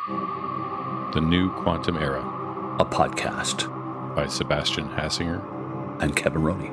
The New Quantum Era, a podcast by Sebastian Hassinger and Kevin Roney.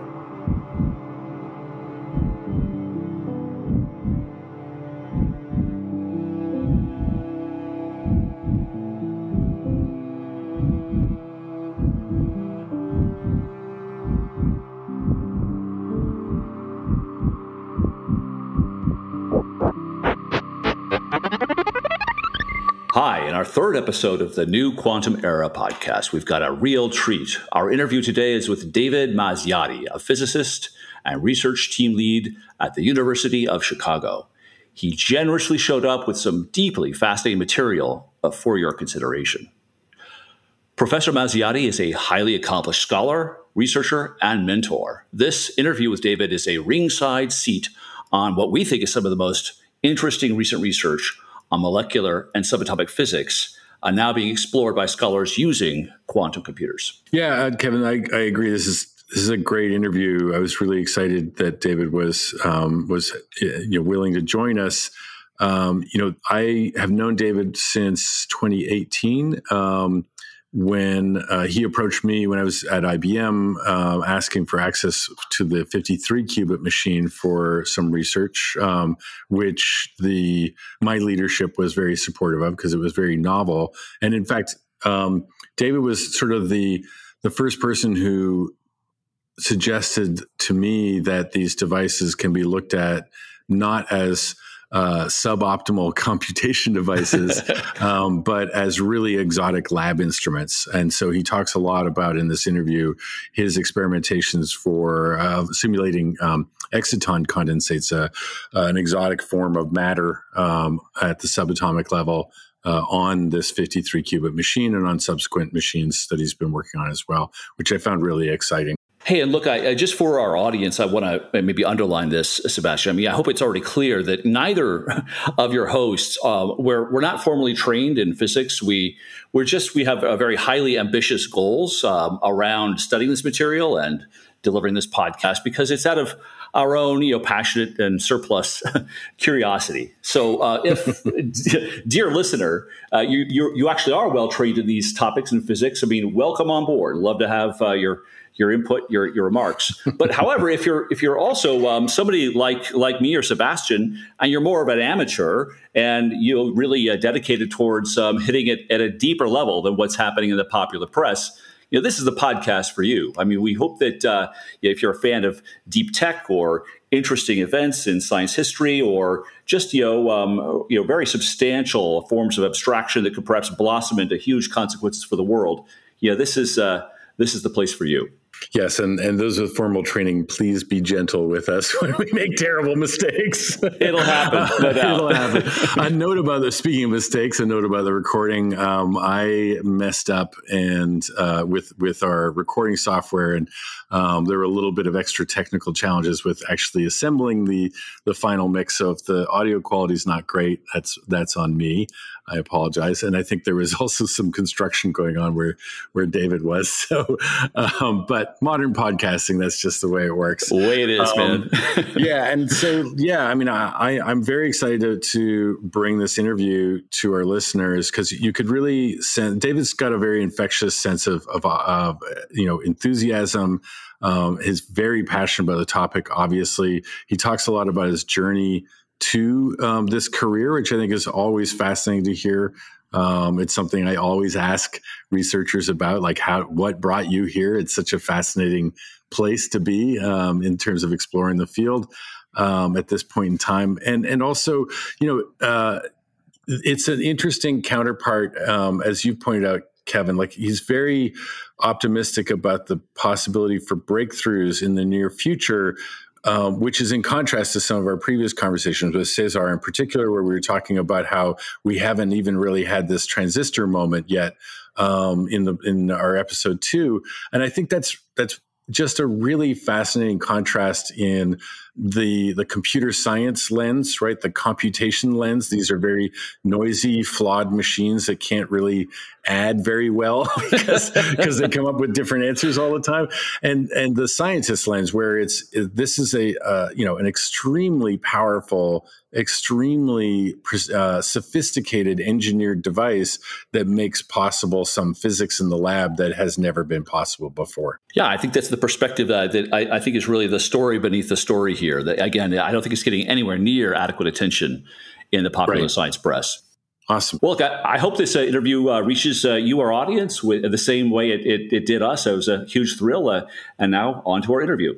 Hi, in our third episode of the New Quantum Era podcast, we've got a real treat. Our interview today is with David Mazziati, a physicist and research team lead at the University of Chicago. He generously showed up with some deeply fascinating material for your consideration. Professor Mazziati is a highly accomplished scholar, researcher, and mentor. This interview with David is a ringside seat on what we think is some of the most interesting recent research on molecular and subatomic physics are now being explored by scholars using quantum computers. Yeah, Kevin, I agree. This is a great interview. I was really excited that David was willing to join us. I have known David since 2018. When he approached me when I was at IBM, asking for access to the 53-qubit machine for some research, which my leadership was very supportive of because it was very novel. And in fact, David was sort of the first person who suggested to me that these devices can be looked at not as suboptimal computation devices, but as really exotic lab instruments. And so he talks a lot about in this interview his experimentations for simulating exciton condensates, an exotic form of matter at the subatomic level on this 53-qubit machine and on subsequent machines that he's been working on as well, which I found really exciting. Hey, and look, I just for our audience, I want to maybe underline this, Sebastian. I mean, I hope it's already clear that neither of your hosts, we're not formally trained in physics. We have a very highly ambitious goals around studying this material and delivering this podcast because it's out of our own, passionate and surplus curiosity. So, if dear listener, you actually are well trained in these topics in physics, I mean, welcome on board. Love to have your input, your remarks. But however, if you're also somebody like me or Sebastian, and you're more of an amateur and you're really dedicated towards hitting it at a deeper level than what's happening in the popular press, this is the podcast for you. I mean, we hope that if you're a fan of deep tech or interesting events in science history, or just very substantial forms of abstraction that could perhaps blossom into huge consequences for the world, this is the place for you. Yes, and those with formal training, please be gentle with us when we make terrible mistakes. It'll happen. No doubt. It'll happen. A note about speaking of mistakes, a note about the recording. I messed up and with our recording software, and there were a little bit of extra technical challenges with actually assembling the final mix. So if the audio quality is not great, that's on me. I apologize. And I think there was also some construction going on where David was. So, but modern podcasting, that's just the way it works. The way it is, man. Yeah. And so, I mean, I'm very excited to bring this interview to our listeners because you could really sense David's got a very infectious sense of enthusiasm. He's very passionate about the topic. Obviously, he talks a lot about his journey to this career, which I think is always fascinating to hear. It's something I always ask researchers about, like what brought you here? It's such a fascinating place to be in terms of exploring the field at this point in time. And also, it's an interesting counterpart, as you pointed out, Kevin, like he's very optimistic about the possibility for breakthroughs in the near future, which is in contrast to some of our previous conversations with Cesar in particular, where we were talking about how we haven't even really had this transistor moment yet in our episode 2. And I think that's just a really fascinating contrast in the computer science lens, right? The computation lens. These are very noisy, flawed machines that can't really add very well because they come up with different answers all the time. And the scientist lens, where this is an extremely powerful, extremely sophisticated engineered device that makes possible some physics in the lab that has never been possible before. Yeah, I think that's the perspective that I think is really the story beneath the story here. That, again, I don't think it's getting anywhere near adequate attention in the popular science press. Awesome. Well, look, I hope this interview reaches you, our audience, with the same way it did us. It was a huge thrill. And now on to our interview.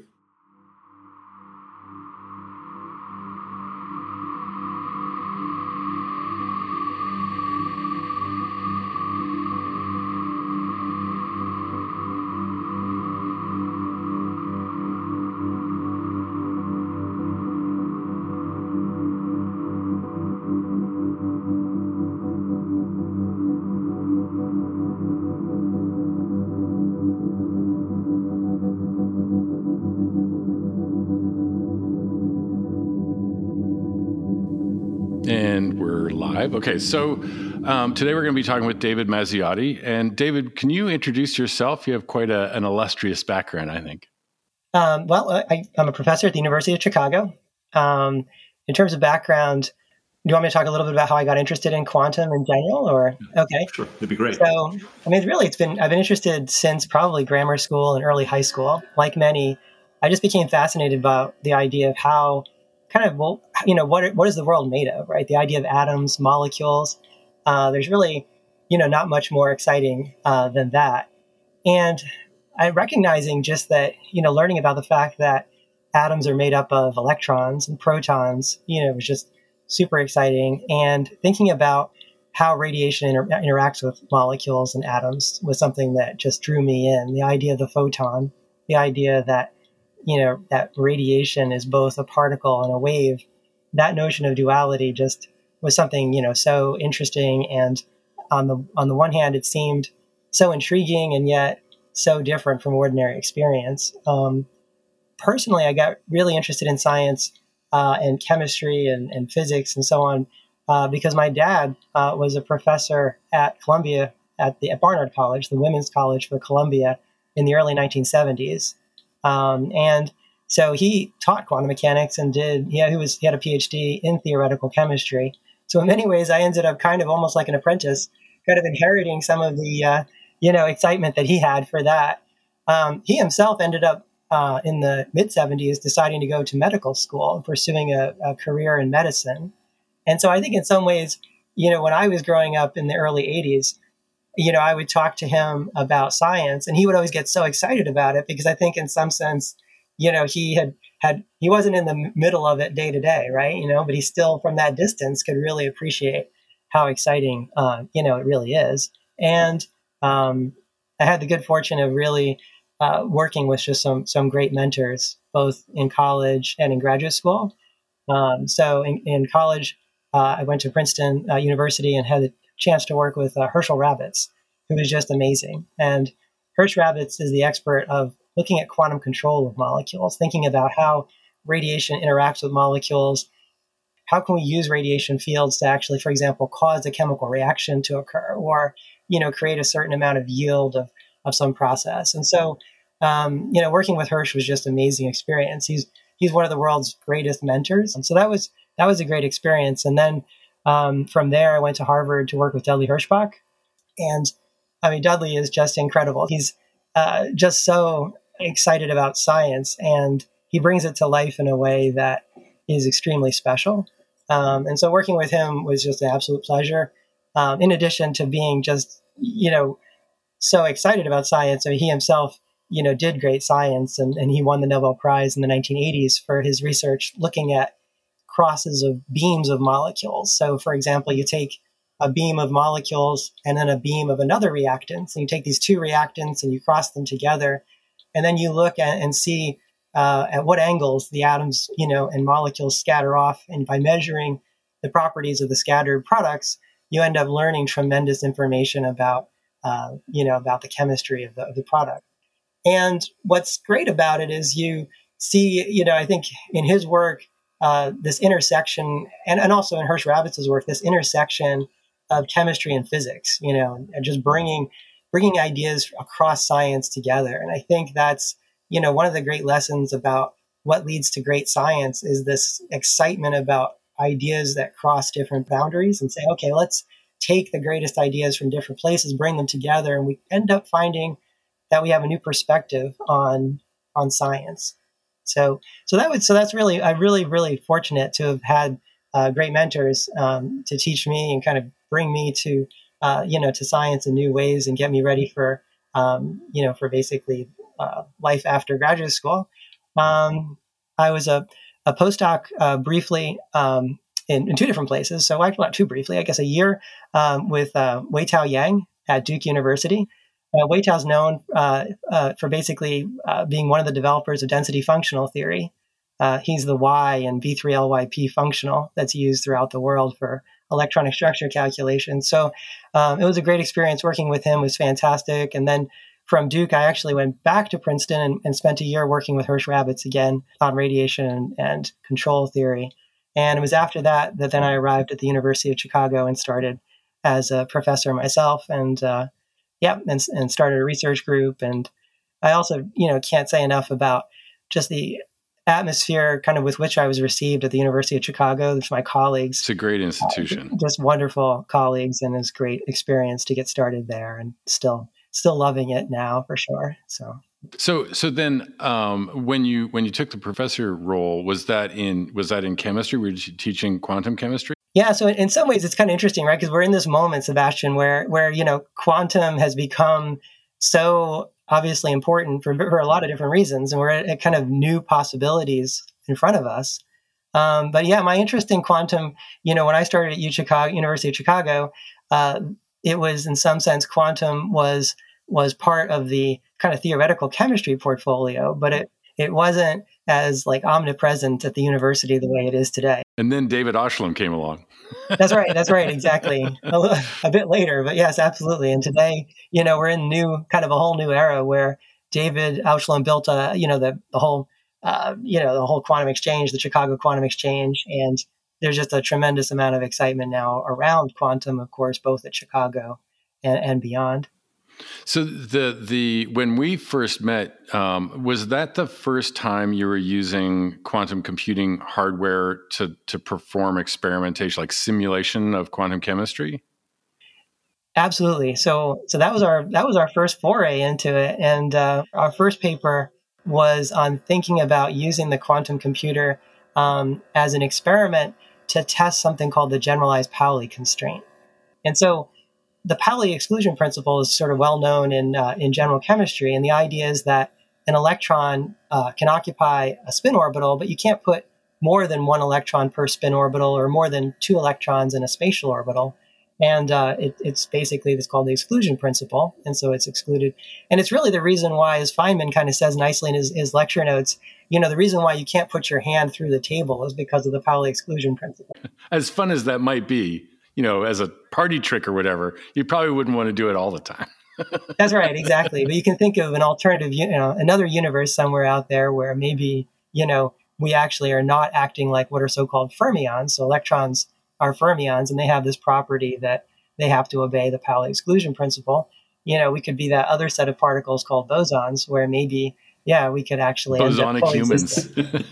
And we're live. Okay, so today we're going to be talking with David Mazziotti. And David, can you introduce yourself? You have quite an illustrious background, I think. I'm a professor at the University of Chicago. In terms of background, do you want me to talk a little bit about how I got interested in quantum in general? Or okay, sure, that'd be great. So, I've been interested since probably grammar school and early high school. Like many, I just became fascinated about the idea of how what is the world made of, right? The idea of atoms, molecules. There's really, not much more exciting than that. And I'm recognizing just that, learning about the fact that atoms are made up of electrons and protons, was just super exciting. And thinking about how radiation interacts with molecules and atoms was something that just drew me in. The idea of the photon, the idea that that radiation is both a particle and a wave. That notion of duality just was something, so interesting. And on the one hand, it seemed so intriguing and yet so different from ordinary experience. Personally, I got really interested in science and chemistry and physics and so on because my dad was a professor at Columbia at Barnard College, the women's college for Columbia, in the early 1970s. And so he taught quantum mechanics and he had a PhD in theoretical chemistry. So in many ways, I ended up kind of almost like an apprentice, kind of inheriting some of the, excitement that he had for that. He himself ended up in the mid-70s deciding to go to medical school and pursuing a career in medicine. And so I think in some ways, when I was growing up in the early 80s, I would talk to him about science and he would always get so excited about it because I think in some sense, he wasn't in the middle of it day to day, right? But he still from that distance could really appreciate how exciting, it really is. And I had the good fortune of really working with just some great mentors, both in college and in graduate school. So in college, I went to Princeton University and had the chance to work with Herschel Ravitz, who is just amazing. And Herschel Ravitz is the expert of looking at quantum control of molecules, thinking about how radiation interacts with molecules. How can we use radiation fields to actually, for example, cause a chemical reaction to occur or, create a certain amount of yield of some process. And so, working with Hersch was just an amazing experience. He's one of the world's greatest mentors. And so that was a great experience. And then from there, I went to Harvard to work with Dudley Hirschbach. And Dudley is just incredible. He's just so excited about science and he brings it to life in a way that is extremely special. And so working with him was just an absolute pleasure. In addition to being just, so excited about science. He himself, did great science and he won the Nobel Prize in the 1980s for his research looking at crosses of beams of molecules. So for example, you take a beam of molecules and then a beam of another reactant. And you take these two reactants and you cross them together. And then you look at and see at what angles the atoms, and molecules scatter off. And by measuring the properties of the scattered products, you end up learning tremendous information about the chemistry of the product. And what's great about it is you see, I think in his work, this intersection, and also in Hersh Rabitz's work, this intersection of chemistry and physics, and just bringing ideas across science together. And I think that's, one of the great lessons about what leads to great science is this excitement about ideas that cross different boundaries and say, okay, let's take the greatest ideas from different places, bring them together, and we end up finding that we have a new perspective on science. So that's really, I'm really fortunate to have had great mentors to teach me and kind of bring me to to science in new ways and get me ready for for basically life after graduate school. I was a postdoc briefly in two different places. So actually not too briefly, I guess a year with Weitao Yang at Duke University. Weitao is known for basically being one of the developers of density functional theory. He's the Y in V3LYP functional that's used throughout the world for electronic structure calculation. So it was a great experience working with him. It was fantastic. And then from Duke, I actually went back to Princeton and spent a year working with Hersh Rabitz again on radiation and control theory. And it was after that then I arrived at the University of Chicago and started as a professor myself and started a research group. And I also, can't say enough about just the atmosphere kind of with which I was received at the University of Chicago. There's my colleagues. It's a great institution. Just wonderful colleagues, and it's a great experience to get started there, and still loving it now for sure. So then when you took the professor role, was that in chemistry? Were you teaching quantum chemistry? Yeah. So in some ways it's kind of interesting, right? Because we're in this moment, Sebastian, where quantum has become so obviously important for a lot of different reasons. And we're at kind of new possibilities in front of us. But yeah, my interest in quantum, when I started at University of Chicago, it was in some sense, quantum was part of the kind of theoretical chemistry portfolio, but it wasn't as like omnipresent at the university the way it is today. And then David Oshlam came along. That's right. Exactly. A bit later, but yes, absolutely. And today, we're in a whole new era where David Oshlam built the whole quantum exchange, the Chicago Quantum Exchange. And there's just a tremendous amount of excitement now around quantum, of course, both at Chicago and beyond. So when we first met, was that the first time you were using quantum computing hardware to perform experimentation, like simulation of quantum chemistry? Absolutely. So that was our first foray into it, and our first paper was on thinking about using the quantum computer as an experiment to test something called the generalized Pauli constraint. And so the Pauli exclusion principle is sort of well known in general chemistry, and the idea is that an electron can occupy a spin orbital, but you can't put more than one electron per spin orbital or more than two electrons in a spatial orbital. And it's basically called the exclusion principle, and so it's excluded. And it's really the reason why, as Feynman kind of says nicely in his lecture notes, the reason why you can't put your hand through the table is because of the Pauli exclusion principle. As fun as that might be, as a party trick or whatever, you probably wouldn't want to do it all the time. That's right, exactly. But you can think of an alternative, another universe somewhere out there where maybe, we actually are not acting like what are so-called fermions. So electrons are fermions, and they have this property that they have to obey the Pauli exclusion principle. We could be that other set of particles called bosons, where maybe, we could actually bosonic humans.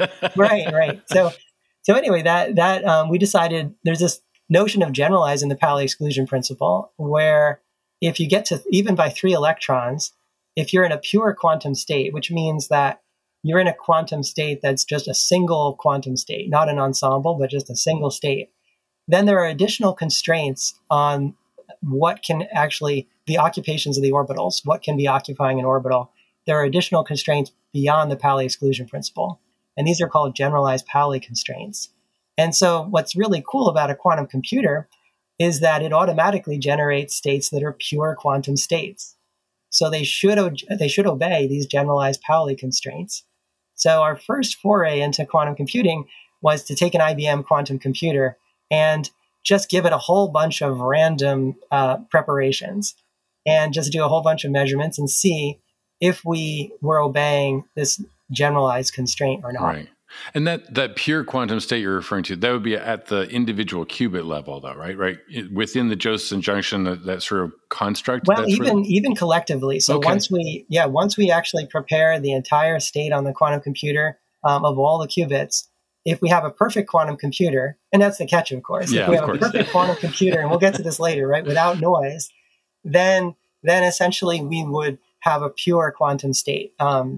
Right. So anyway, that we decided there's this notion of generalizing the Pauli exclusion principle, where if you get to even by 3 electrons, if you're in a pure quantum state, which means that you're in a quantum state that's just a single quantum state, not an ensemble, but just a single state, then there are additional constraints on what can actually, the occupations of the orbitals, what can be occupying an orbital. There are additional constraints beyond the Pauli exclusion principle, and these are called generalized Pauli constraints. And so what's really cool about a quantum computer is that it automatically generates states that are pure quantum states. So they should obey these generalized Pauli constraints. So our first foray into quantum computing was to take an IBM quantum computer and just give it a whole bunch of random preparations and just do a whole bunch of measurements and see if we were obeying this generalized constraint or not. Right. And that pure quantum state you're referring to, that would be at the individual qubit level, though, right? Right. Within the Josephson junction, that sort of construct. Well, even collectively. So once we actually prepare the entire state on the quantum computer of all the qubits, if we have a perfect quantum computer, and that's the catch, of course. Yeah, if we have a perfect quantum computer, and we'll get to this later, right, without noise, then essentially we would have a pure quantum state.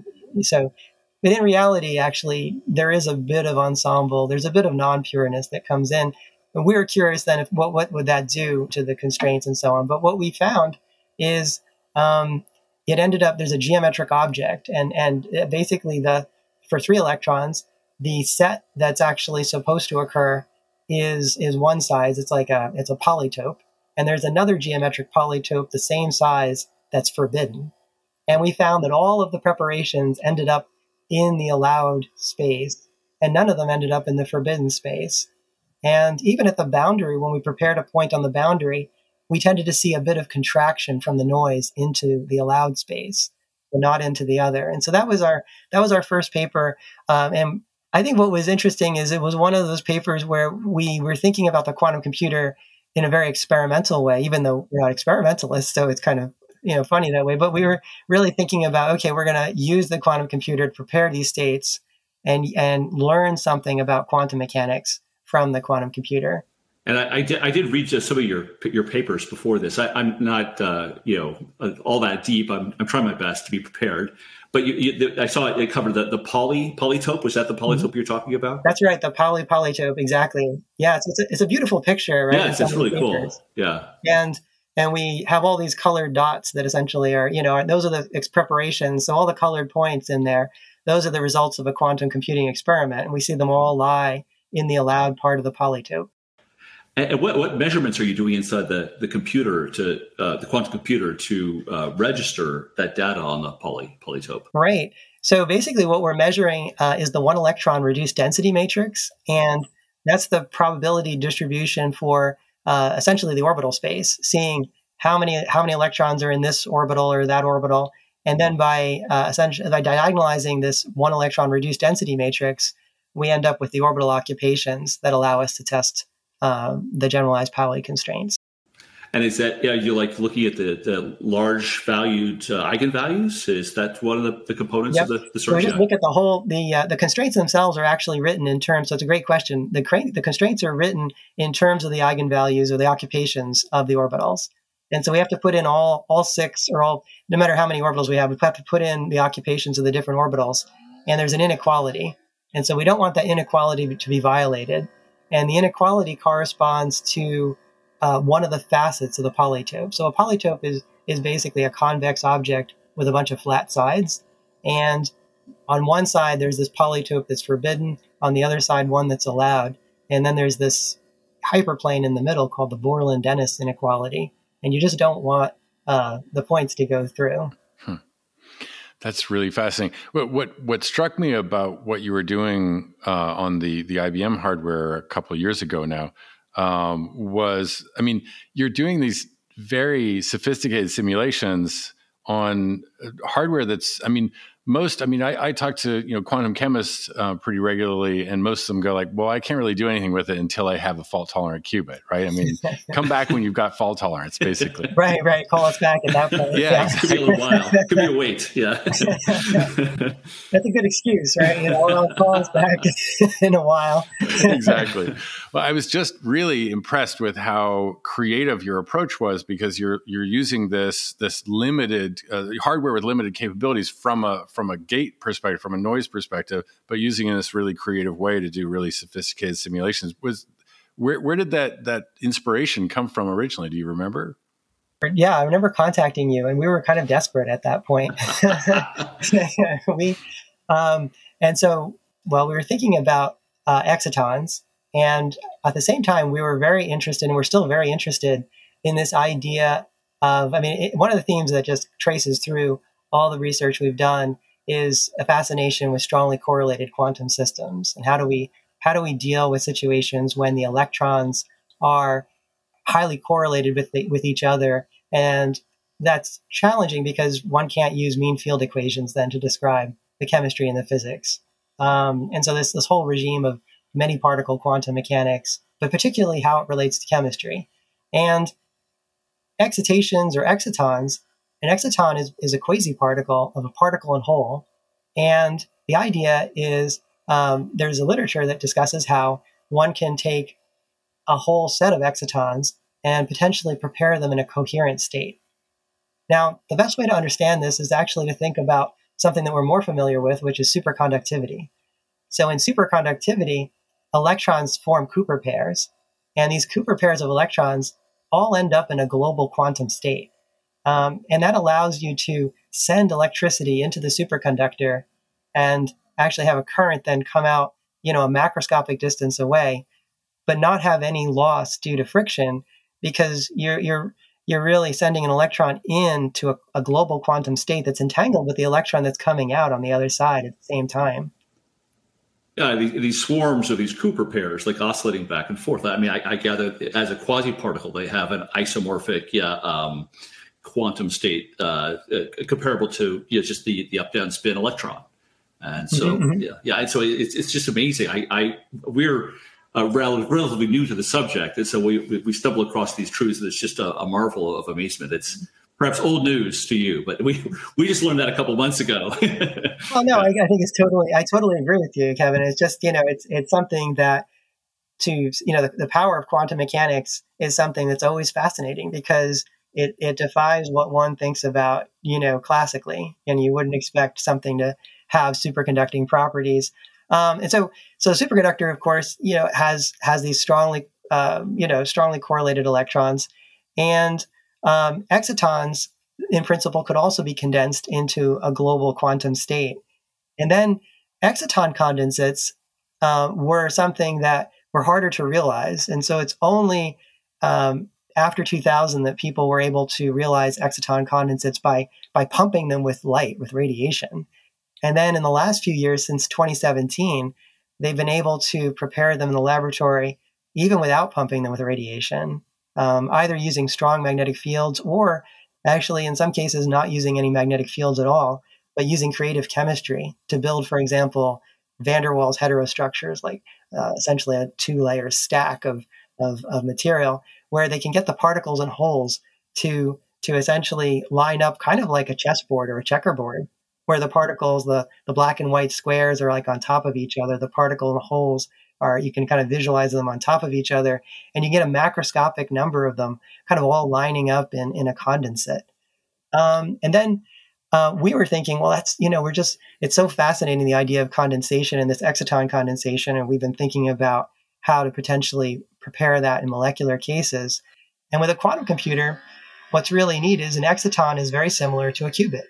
But in reality, actually, there is a bit of ensemble. There's a bit of non-pureness that comes in. And we were curious then, what would that do to the constraints and so on. But what we found is it ended up, there's a geometric object. And basically, for 3 electrons, the set that's actually supposed to occur is one size. It's a polytope. And there's another geometric polytope the same size that's forbidden. And we found that all of the preparations ended up in the allowed space, and none of them ended up in the forbidden space. And even at the boundary, when we prepared a point on the boundary, we tended to see a bit of contraction from the noise into the allowed space, but not into the other. And so that was our first paper. And I think what was interesting is it was one of those papers where we were thinking about the quantum computer in a very experimental way, even though we're not experimentalists, so it's kind of funny that way. But we were really thinking about, okay, we're going to use the quantum computer to prepare these states and learn something about quantum mechanics from the quantum computer. And I did read just some of your papers before this. I'm not all that deep. I'm trying my best to be prepared. But I saw it covered the polytope. Was that the polytope you're talking about? That's right, the polytope, exactly. Yeah, it's a beautiful picture, right? Yeah, it's really cool. Yeah, and we have all these colored dots that essentially are, those are the preparations. So all the colored points in there, those are the results of a quantum computing experiment, and we see them all lie in the allowed part of the polytope. And what measurements are you doing inside the computer the quantum computer to register that data on the polytope? Right. So basically, what we're measuring is the 1 electron reduced density matrix, and that's the probability distribution for essentially the orbital space, seeing how many electrons are in this orbital or that orbital, and then by diagonalizing this 1 electron reduced density matrix, we end up with the orbital occupations that allow us to test the generalized Pauli constraints. And is that you like looking at the large valued eigenvalues? Is that one of the components of the search? So we just look at the whole the constraints themselves are actually written in terms. So it's a great question. The constraints are written in terms of the eigenvalues or the occupations of the orbitals, and so we have to put in all 6 or all, no matter how many orbitals we have to put in the occupations of the different orbitals. And there's an inequality, and so we don't want that inequality to be violated. And the inequality corresponds to one of the facets of the polytope. So a polytope is basically a convex object with a bunch of flat sides. And on one side, there's this polytope that's forbidden. On the other side, one that's allowed. And then there's this hyperplane in the middle called the Borel-Dennis inequality. And you just don't want the points to go through. That's really fascinating. What struck me about what you were doing on the IBM hardware a couple of years ago now was, you're doing these very sophisticated simulations on hardware that's, I talk to quantum chemists pretty regularly, and most of them go like, well, I can't really do anything with it until I have a fault tolerant qubit, right? Come back when you've got fault tolerance, basically. Right. Call us back at that point. Yeah. It could be a little while. It could be a wait. Yeah. That's a good excuse, right? I'll call us back in a while. Exactly. Well, I was just really impressed with how creative your approach was, because you're using this limited hardware with limited capabilities from a gate perspective, from a noise perspective, but using it in this really creative way to do really sophisticated simulations. Where did that inspiration come from originally? Do you remember? Yeah, I remember contacting you, and we were kind of desperate at that point. We were thinking about excitons, and at the same time, we were very interested, and we're still very interested in this idea of, one of the themes that just traces through all the research we've done is a fascination with strongly correlated quantum systems. And how do we deal with situations when the electrons are highly correlated with each other? And that's challenging because one can't use mean field equations then to describe the chemistry and the physics. And so this whole regime of many particle quantum mechanics, but particularly how it relates to chemistry. And excitations or excitons, an exciton is a quasi-particle of a particle and whole. And the idea is there's a literature that discusses how one can take a whole set of excitons and potentially prepare them in a coherent state. Now, the best way to understand this is actually to think about something that we're more familiar with, which is superconductivity. So in superconductivity, electrons form Cooper pairs, and these Cooper pairs of electrons all end up in a global quantum state. And that allows you to send electricity into the superconductor and actually have a current then come out, a macroscopic distance away, but not have any loss due to friction, because you're really sending an electron into a global quantum state that's entangled with the electron that's coming out on the other side at the same time. Yeah, these swarms of these Cooper pairs, like oscillating back and forth. I mean, I gather as a quasi-particle, they have an isomorphic quantum state comparable to just the up-down spin electron. And so, and so it's just amazing. We're relatively new to the subject, and so we stumble across these truths, and it's just a marvel of amazement. It's perhaps old news to you, but we just learned that a couple months ago. Well, no, I think I totally agree with you, Kevin. It's just, it's something that the power of quantum mechanics is something that's always fascinating, because it defies what one thinks about, classically, and you wouldn't expect something to have superconducting properties. And so the superconductor, of course, has these strongly correlated electrons, and excitons, in principle, could also be condensed into a global quantum state. And then exciton condensates were something that were harder to realize. And so it's only after 2000 that people were able to realize exciton condensates by pumping them with light, with radiation. And then in the last few years, since 2017, they've been able to prepare them in the laboratory, even without pumping them with radiation, either using strong magnetic fields, or actually in some cases not using any magnetic fields at all, but using creative chemistry to build, for example, van der Waals heterostructures, like essentially a 2-layer stack of material, where they can get the particles and holes to essentially line up kind of like a chessboard or a checkerboard, where the particles, the black and white squares are like on top of each other. The particle and holes you can kind of visualize them on top of each other, and you get a macroscopic number of them kind of all lining up in a condensate. And then we were thinking, well, that's, it's so fascinating, the idea of condensation and this exciton condensation. And we've been thinking about how to potentially prepare that in molecular cases. And with a quantum computer, what's really neat is an exciton is very similar to a qubit.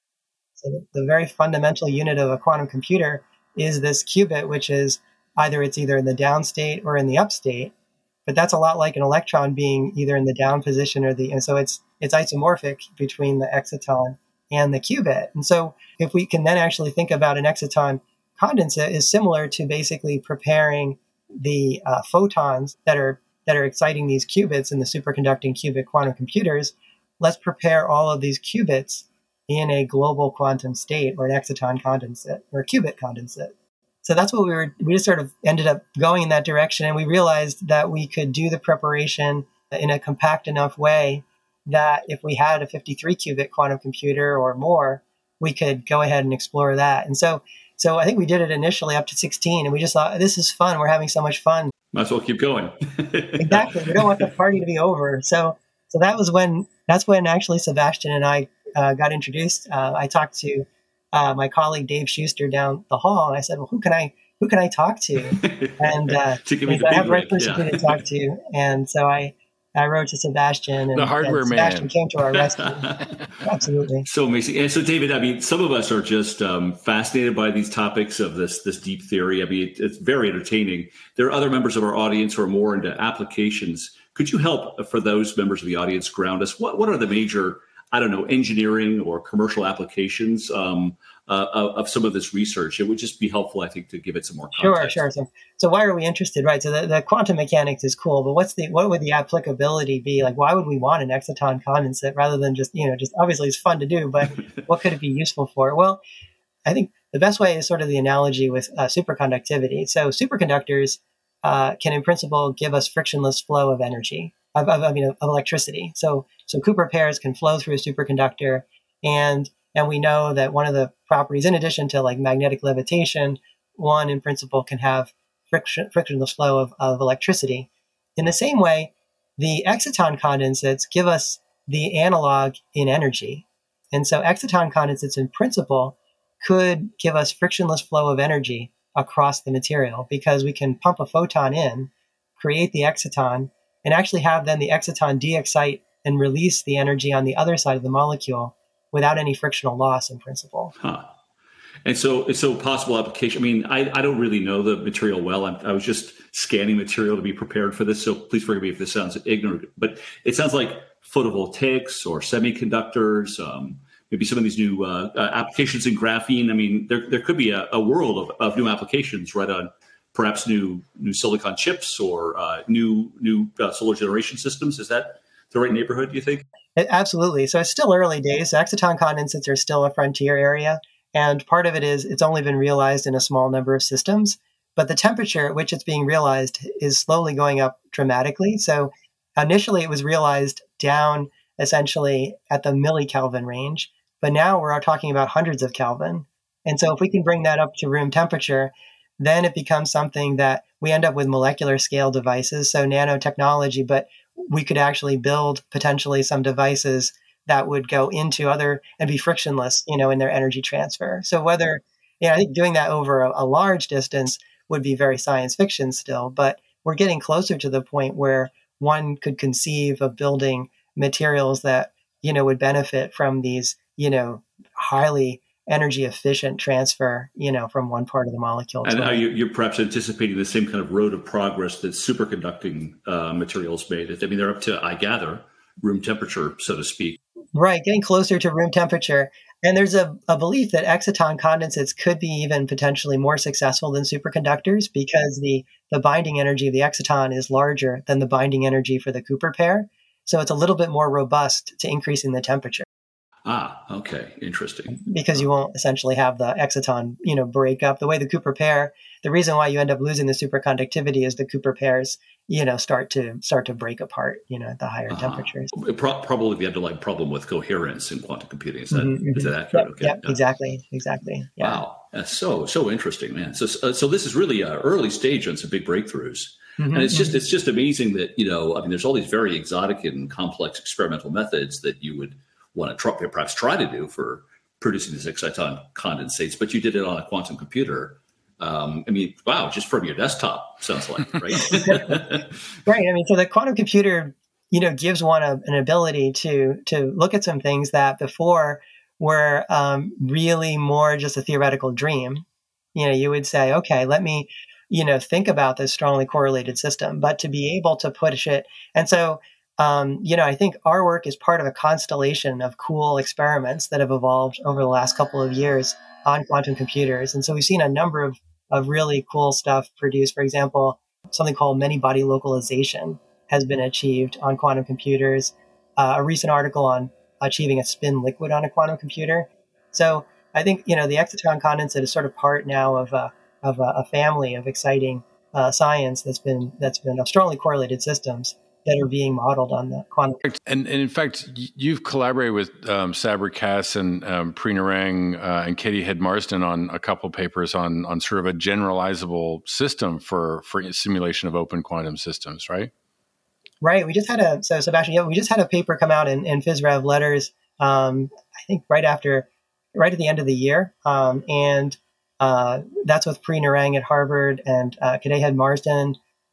So the very fundamental unit of a quantum computer is this qubit, which is either in the down state or in the up state. But that's a lot like an electron being either in the down position and so it's isomorphic between the exciton and the qubit. And so if we can then actually think about an exciton condensate is similar to basically preparing the photons that are exciting these qubits in the superconducting qubit quantum computers, let's prepare all of these qubits in a global quantum state, or an exciton condensate, or a qubit condensate. So that's what we just sort of ended up going in that direction. And we realized that we could do the preparation in a compact enough way that if we had a 53 qubit quantum computer or more, we could go ahead and explore that. And so I think we did it initially up to 16, and we just thought, this is fun. We're having so much fun. Might as well keep going. Exactly. We don't want the party to be over. So that's when actually Sebastian and I got introduced. I talked to my colleague Dave Schuster down the hall, and I said, "Well, who can I talk to?" And I have the right person to talk to. And so I wrote to Sebastian, and the hardware and man Sebastian came to our rescue. Absolutely, so amazing. And so, David, I mean, some of us are just fascinated by these topics of this deep theory. I mean, it's very entertaining. There are other members of our audience who are more into applications. Could you help, for those members of the audience, ground us? What are the major, engineering or commercial applications of some of this research? It would just be helpful, I think, to give it some more context. Sure. So why are we interested, right? So the quantum mechanics is cool, but what would the applicability be? Like, why would we want an exciton condensate rather than just obviously it's fun to do, but what could it be useful for? Well, I think the best way is sort of the analogy with superconductivity. So superconductors can, in principle, give us frictionless flow of energy, of electricity. So Cooper pairs can flow through a superconductor, and we know that one of the properties, in addition to like magnetic levitation, one in principle can have frictionless flow of electricity. In the same way, the exciton condensates give us the analog in energy. And so exciton condensates in principle could give us frictionless flow of energy across the material, because we can pump a photon in, create the exciton, and actually have then the exciton de-excite and release the energy on the other side of the molecule without any frictional loss in principle. Huh. And so possible application. I mean, I don't really know the material well. I was just scanning material to be prepared for this. So please forgive me if this sounds ignorant, but it sounds like photovoltaics or semiconductors, maybe some of these new applications in graphene. I mean, there could be a world of new applications right on perhaps new silicon chips or new solar generation systems. Is that the right neighborhood, do you think? Absolutely. So it's still early days. Exciton condensates are still a frontier area. And part of it is it's only been realized in a small number of systems, but the temperature at which it's being realized is slowly going up dramatically. So initially it was realized down essentially at the millikelvin range, but now we're talking about hundreds of Kelvin. And so if we can bring that up to room temperature, then it becomes something that we end up with molecular scale devices, so nanotechnology, but we could actually build potentially some devices that would go into other and be frictionless, in their energy transfer. So whether, I think doing that over a large distance would be very science fiction still, but we're getting closer to the point where one could conceive of building materials that, would benefit from these, highly energy efficient transfer, from one part of the molecule. And how you're perhaps anticipating the same kind of road of progress that superconducting materials made. I mean, they're up to, I gather, room temperature, so to speak. Right, getting closer to room temperature. And there's a belief that exciton condensates could be even potentially more successful than superconductors, because the binding energy of the exciton is larger than the binding energy for the Cooper pair. So it's a little bit more robust to increasing the temperature. Ah, okay. Interesting. Because you won't essentially have the exciton, break up. The way the Cooper pair, the reason why you end up losing the superconductivity is the Cooper pairs, start to break apart, at the higher temperatures. Probably the underlying problem with coherence in quantum computing. Is that accurate? Yep, okay. Yep, exactly. Yeah. Wow. That's so interesting, man. So this is really an early stage on some big breakthroughs. Mm-hmm, and it's just amazing that, there's all these very exotic and complex experimental methods that you would want to perhaps try to do for producing these exciton condensates, but you did it on a quantum computer. Wow, just from your desktop, sounds like, right? Right. So the quantum computer, gives one an ability to look at some things that before were really more just a theoretical dream. You would say, okay, let me, think about this strongly correlated system, but to be able to push it. And so, I think our work is part of a constellation of cool experiments that have evolved over the last couple of years on quantum computers. And so we've seen a number of really cool stuff produced. For example, something called many-body localization has been achieved on quantum computers. A recent article on achieving a spin liquid on a quantum computer. So I think, the exciton condensate is sort of part now of a family of exciting science that's been of strongly correlated systems that are being modeled on the quantum. And in fact, you've collaborated with Sabri Kass and Pri Narang and Katie Head Marsden on a couple of papers on sort of a generalizable system for simulation of open quantum systems, right? Right. We just had Sebastian, we just had a paper come out in PhysRev Letters, I think right at the end of the year. And that's with Pri Narang at Harvard and Katie Head Marsden.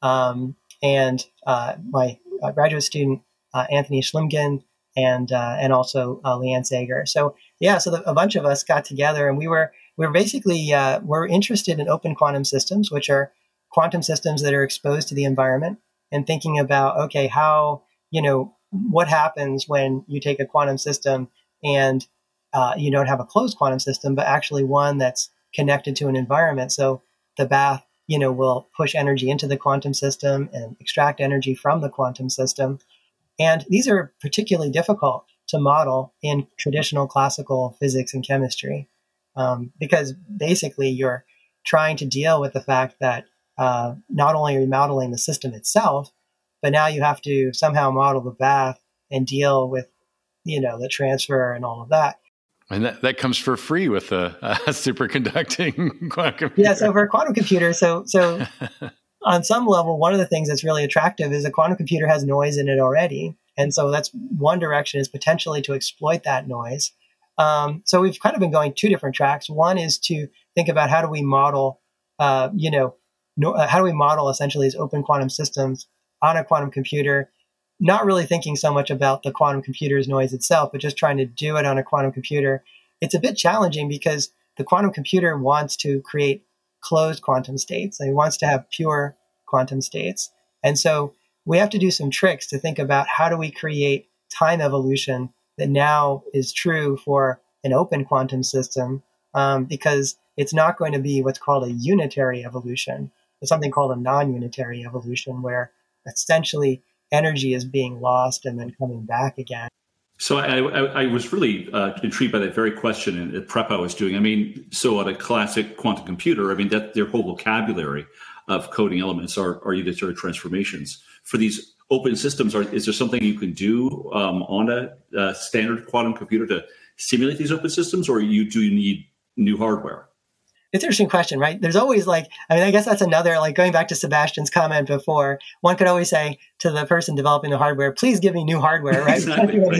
And my graduate student Anthony Schlimgen and also Leanne Sager. So a bunch of us got together, and we were basically we're interested in open quantum systems, which are quantum systems that are exposed to the environment, and thinking about, okay, how what happens when you take a quantum system and you don't have a closed quantum system, but actually one that's connected to an environment. So the bath will push energy into the quantum system and extract energy from the quantum system. And these are particularly difficult to model in traditional classical physics and chemistry. because basically you're trying to deal with the fact that not only are you modeling the system itself, but now you have to somehow model the bath and deal with, the transfer and all of that. And that comes for free with a superconducting quantum computer. Yeah, so for a quantum computer, so on some level, one of the things that's really attractive is a quantum computer has noise in it already. And so that's one direction, is potentially to exploit that noise. So we've kind of been going two different tracks. One is to think about how do we model, how do we model essentially these open quantum systems on a quantum computer, not really thinking so much about the quantum computer's noise itself, but just trying to do it on a quantum computer. It's a bit challenging because the quantum computer wants to create closed quantum states. It wants to have pure quantum states. And so we have to do some tricks to think about how do we create time evolution that now is true for an open quantum system, because it's not going to be what's called a unitary evolution. It's something called a non-unitary evolution, where essentially energy is being lost and then coming back again. So I was really intrigued by that very question in the prep I was doing. I mean, so on a classic quantum computer, I mean, that their whole vocabulary of coding elements are unitary transformations. For these open systems, is there something you can do on a standard quantum computer to simulate these open systems, or do you need new hardware? It's an interesting question, right? There's always I guess that's another, going back to Sebastian's comment before, one could always say to the person developing the hardware, please give me new hardware, right? Exactly, right,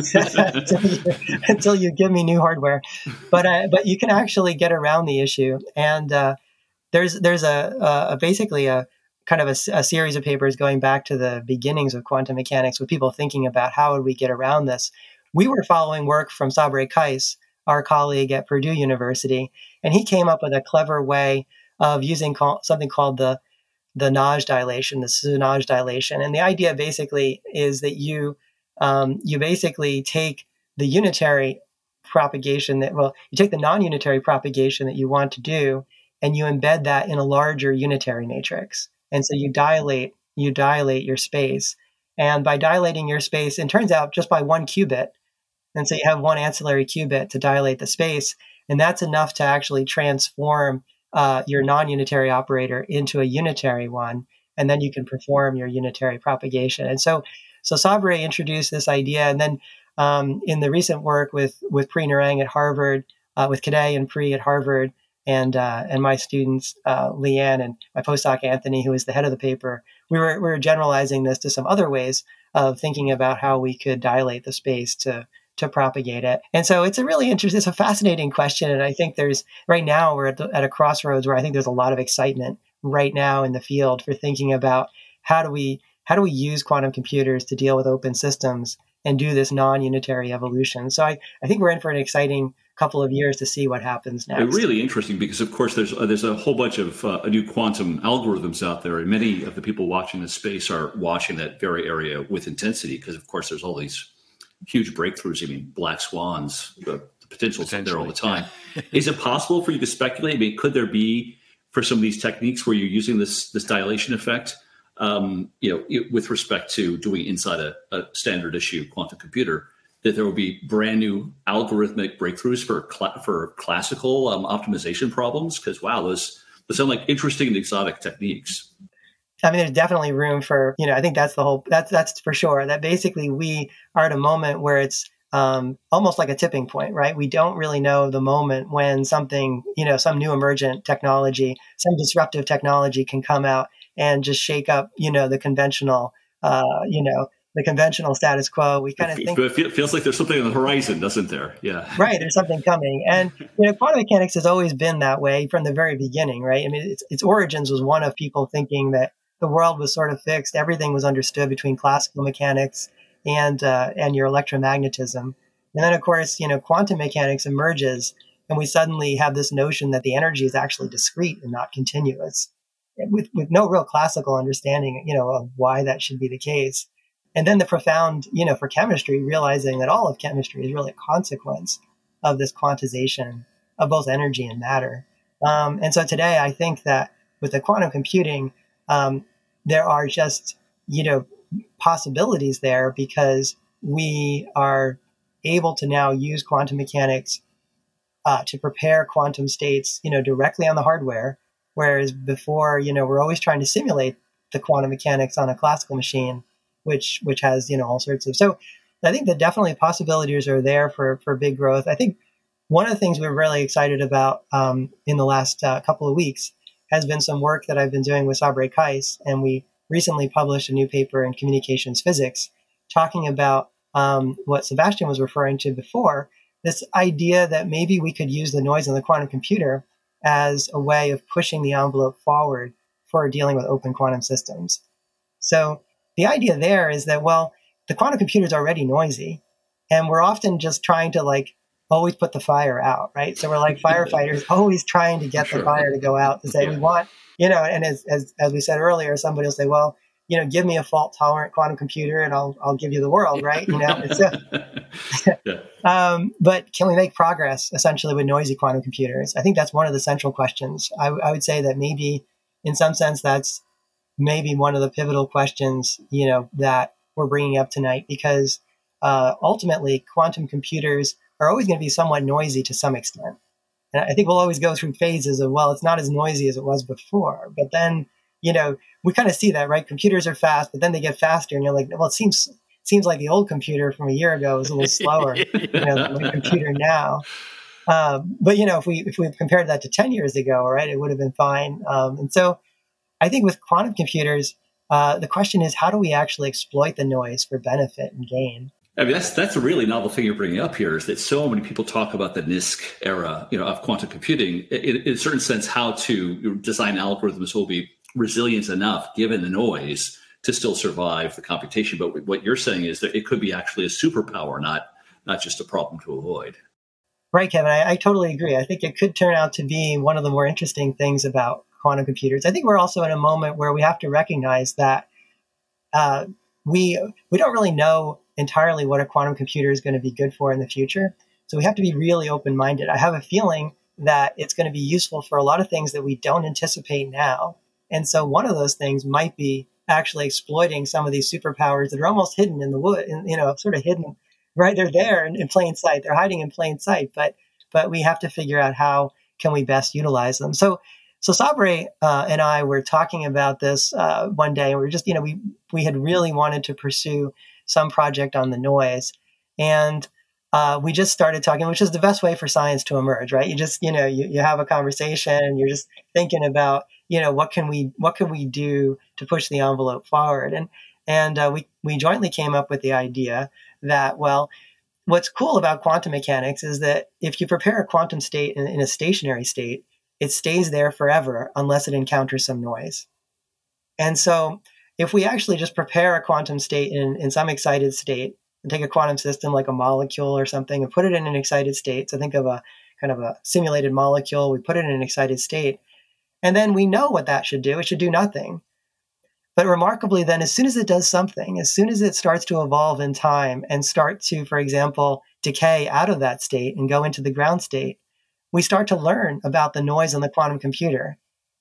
yeah. until you give me new hardware. But you can actually get around the issue. And there's basically a kind of a series of papers going back to the beginnings of quantum mechanics with people thinking about how would we get around this. We were following work from Sabri Kais, our colleague at Purdue University, and he came up with a clever way of using something called the Nage dilation, the Su-Nage dilation. And the idea basically is that you basically take the unitary propagation you take the non-unitary propagation that you want to do, and you embed that in a larger unitary matrix. And so you dilate your space. And by dilating your space, it turns out just by one qubit, and so you have one ancillary qubit to dilate the space, and that's enough to actually transform your non-unitary operator into a unitary one, and then you can perform your unitary propagation. And so Sabri introduced this idea, and then in the recent work with Pri Narang at Harvard, with Kadai and Pri at Harvard, and my students Leanne and my postdoc Anthony, who is the head of the paper, we were generalizing this to some other ways of thinking about how we could dilate the space to propagate it. And so it's a fascinating question. And I think right now we're at a crossroads where I think there's a lot of excitement right now in the field for thinking about how do we use quantum computers to deal with open systems and do this non-unitary evolution. So I think we're in for an exciting couple of years to see what happens next. Really interesting, because of course there's a whole bunch of new quantum algorithms out there, and many of the people watching this space are watching that very area with intensity, because of course there's all these huge breakthroughs. I mean, black swans, the potential's there all the time. Is it possible for you to speculate? I mean, could there be, for some of these techniques where you're using this dilation effect, with respect to doing inside a standard issue quantum computer, that there will be brand new algorithmic breakthroughs for classical optimization problems? Because those sound like interesting and exotic techniques. I mean, there's definitely room for, I think that's that's for sure, that basically we are at a moment where it's almost like a tipping point, right? We don't really know the moment when something, some new emergent technology, some disruptive technology can come out and just shake up, the conventional, the conventional status quo. We kind of think it feels like there's something on the horizon, doesn't there? Yeah. Right. There's something coming. And, quantum mechanics has always been that way from the very beginning, right? I mean, its origins was one of people thinking that the world was sort of fixed. Everything was understood between classical mechanics and your electromagnetism. And then, of course, quantum mechanics emerges, and we suddenly have this notion that the energy is actually discrete and not continuous, with no real classical understanding, of why that should be the case. And then the profound, for chemistry, realizing that all of chemistry is really a consequence of this quantization of both energy and matter. And so today, I think that with the quantum computing, there are just, possibilities there, because we are able to now use quantum mechanics to prepare quantum states, directly on the hardware, whereas before, we're always trying to simulate the quantum mechanics on a classical machine, which has all sorts of. So I think that definitely possibilities are there for big growth. I think one of the things we're really excited about in the last couple of weeks has been some work that I've been doing with Sabre Kais, and we recently published a new paper in Communications Physics talking about what Sebastian was referring to before, this idea that maybe we could use the noise in the quantum computer as a way of pushing the envelope forward for dealing with open quantum systems. So the idea there is that, well, the quantum computer is already noisy, and we're often just trying to always put the fire out, right? So we're like firefighters, always trying to get the fire to go out, to say we want, and as we said earlier, somebody will say, well, give me a fault tolerant quantum computer and I'll give you the world, right? But can we make progress essentially with noisy quantum computers? I think that's one of the central questions. I would say that maybe in some sense, that's maybe one of the pivotal questions, that we're bringing up tonight, because ultimately quantum computers are always going to be somewhat noisy to some extent. And I think we'll always go through phases of, well, it's not as noisy as it was before. But then, we kind of see that, right? Computers are fast, but then they get faster. And you're like, well, it seems like the old computer from a year ago was a little slower than the computer now. But, if we compared that to 10 years ago, right, it would have been fine. And so I think with quantum computers, the question is, how do we actually exploit the noise for benefit and gain? I mean, that's a really novel thing you're bringing up here, is that so many people talk about the NISQ era, of quantum computing. In a certain sense, how to design algorithms will be resilient enough, given the noise, to still survive the computation. But what you're saying is that it could be actually a superpower, not just a problem to avoid. Right, Kevin. I totally agree. I think it could turn out to be one of the more interesting things about quantum computers. I think we're also in a moment where we have to recognize that we don't really know entirely what a quantum computer is going to be good for in the future. So we have to be really open-minded. I have a feeling that it's going to be useful for a lot of things that we don't anticipate now. And so one of those things might be actually exploiting some of these superpowers that are almost hidden in the wood, sort of hidden, right? They're there in plain sight. They're hiding in plain sight, but we have to figure out how can we best utilize them. So Sabre and I were talking about this one day. We were just, we had really wanted to pursue some project on the noise. And we just started talking, which is the best way for science to emerge, right? You just, you have a conversation, you're just thinking about, what can we do to push the envelope forward? And we jointly came up with the idea that, well, what's cool about quantum mechanics is that if you prepare a quantum state in a stationary state, it stays there forever unless it encounters some noise. And so if we actually just prepare a quantum state in some excited state and take a quantum system like a molecule or something and put it in an excited state, so think of a kind of a simulated molecule, we put it in an excited state, and then we know what that should do. It should do nothing. But remarkably then, as soon as it does something, as soon as it starts to evolve in time and start to, for example, decay out of that state and go into the ground state, we start to learn about the noise on the quantum computer.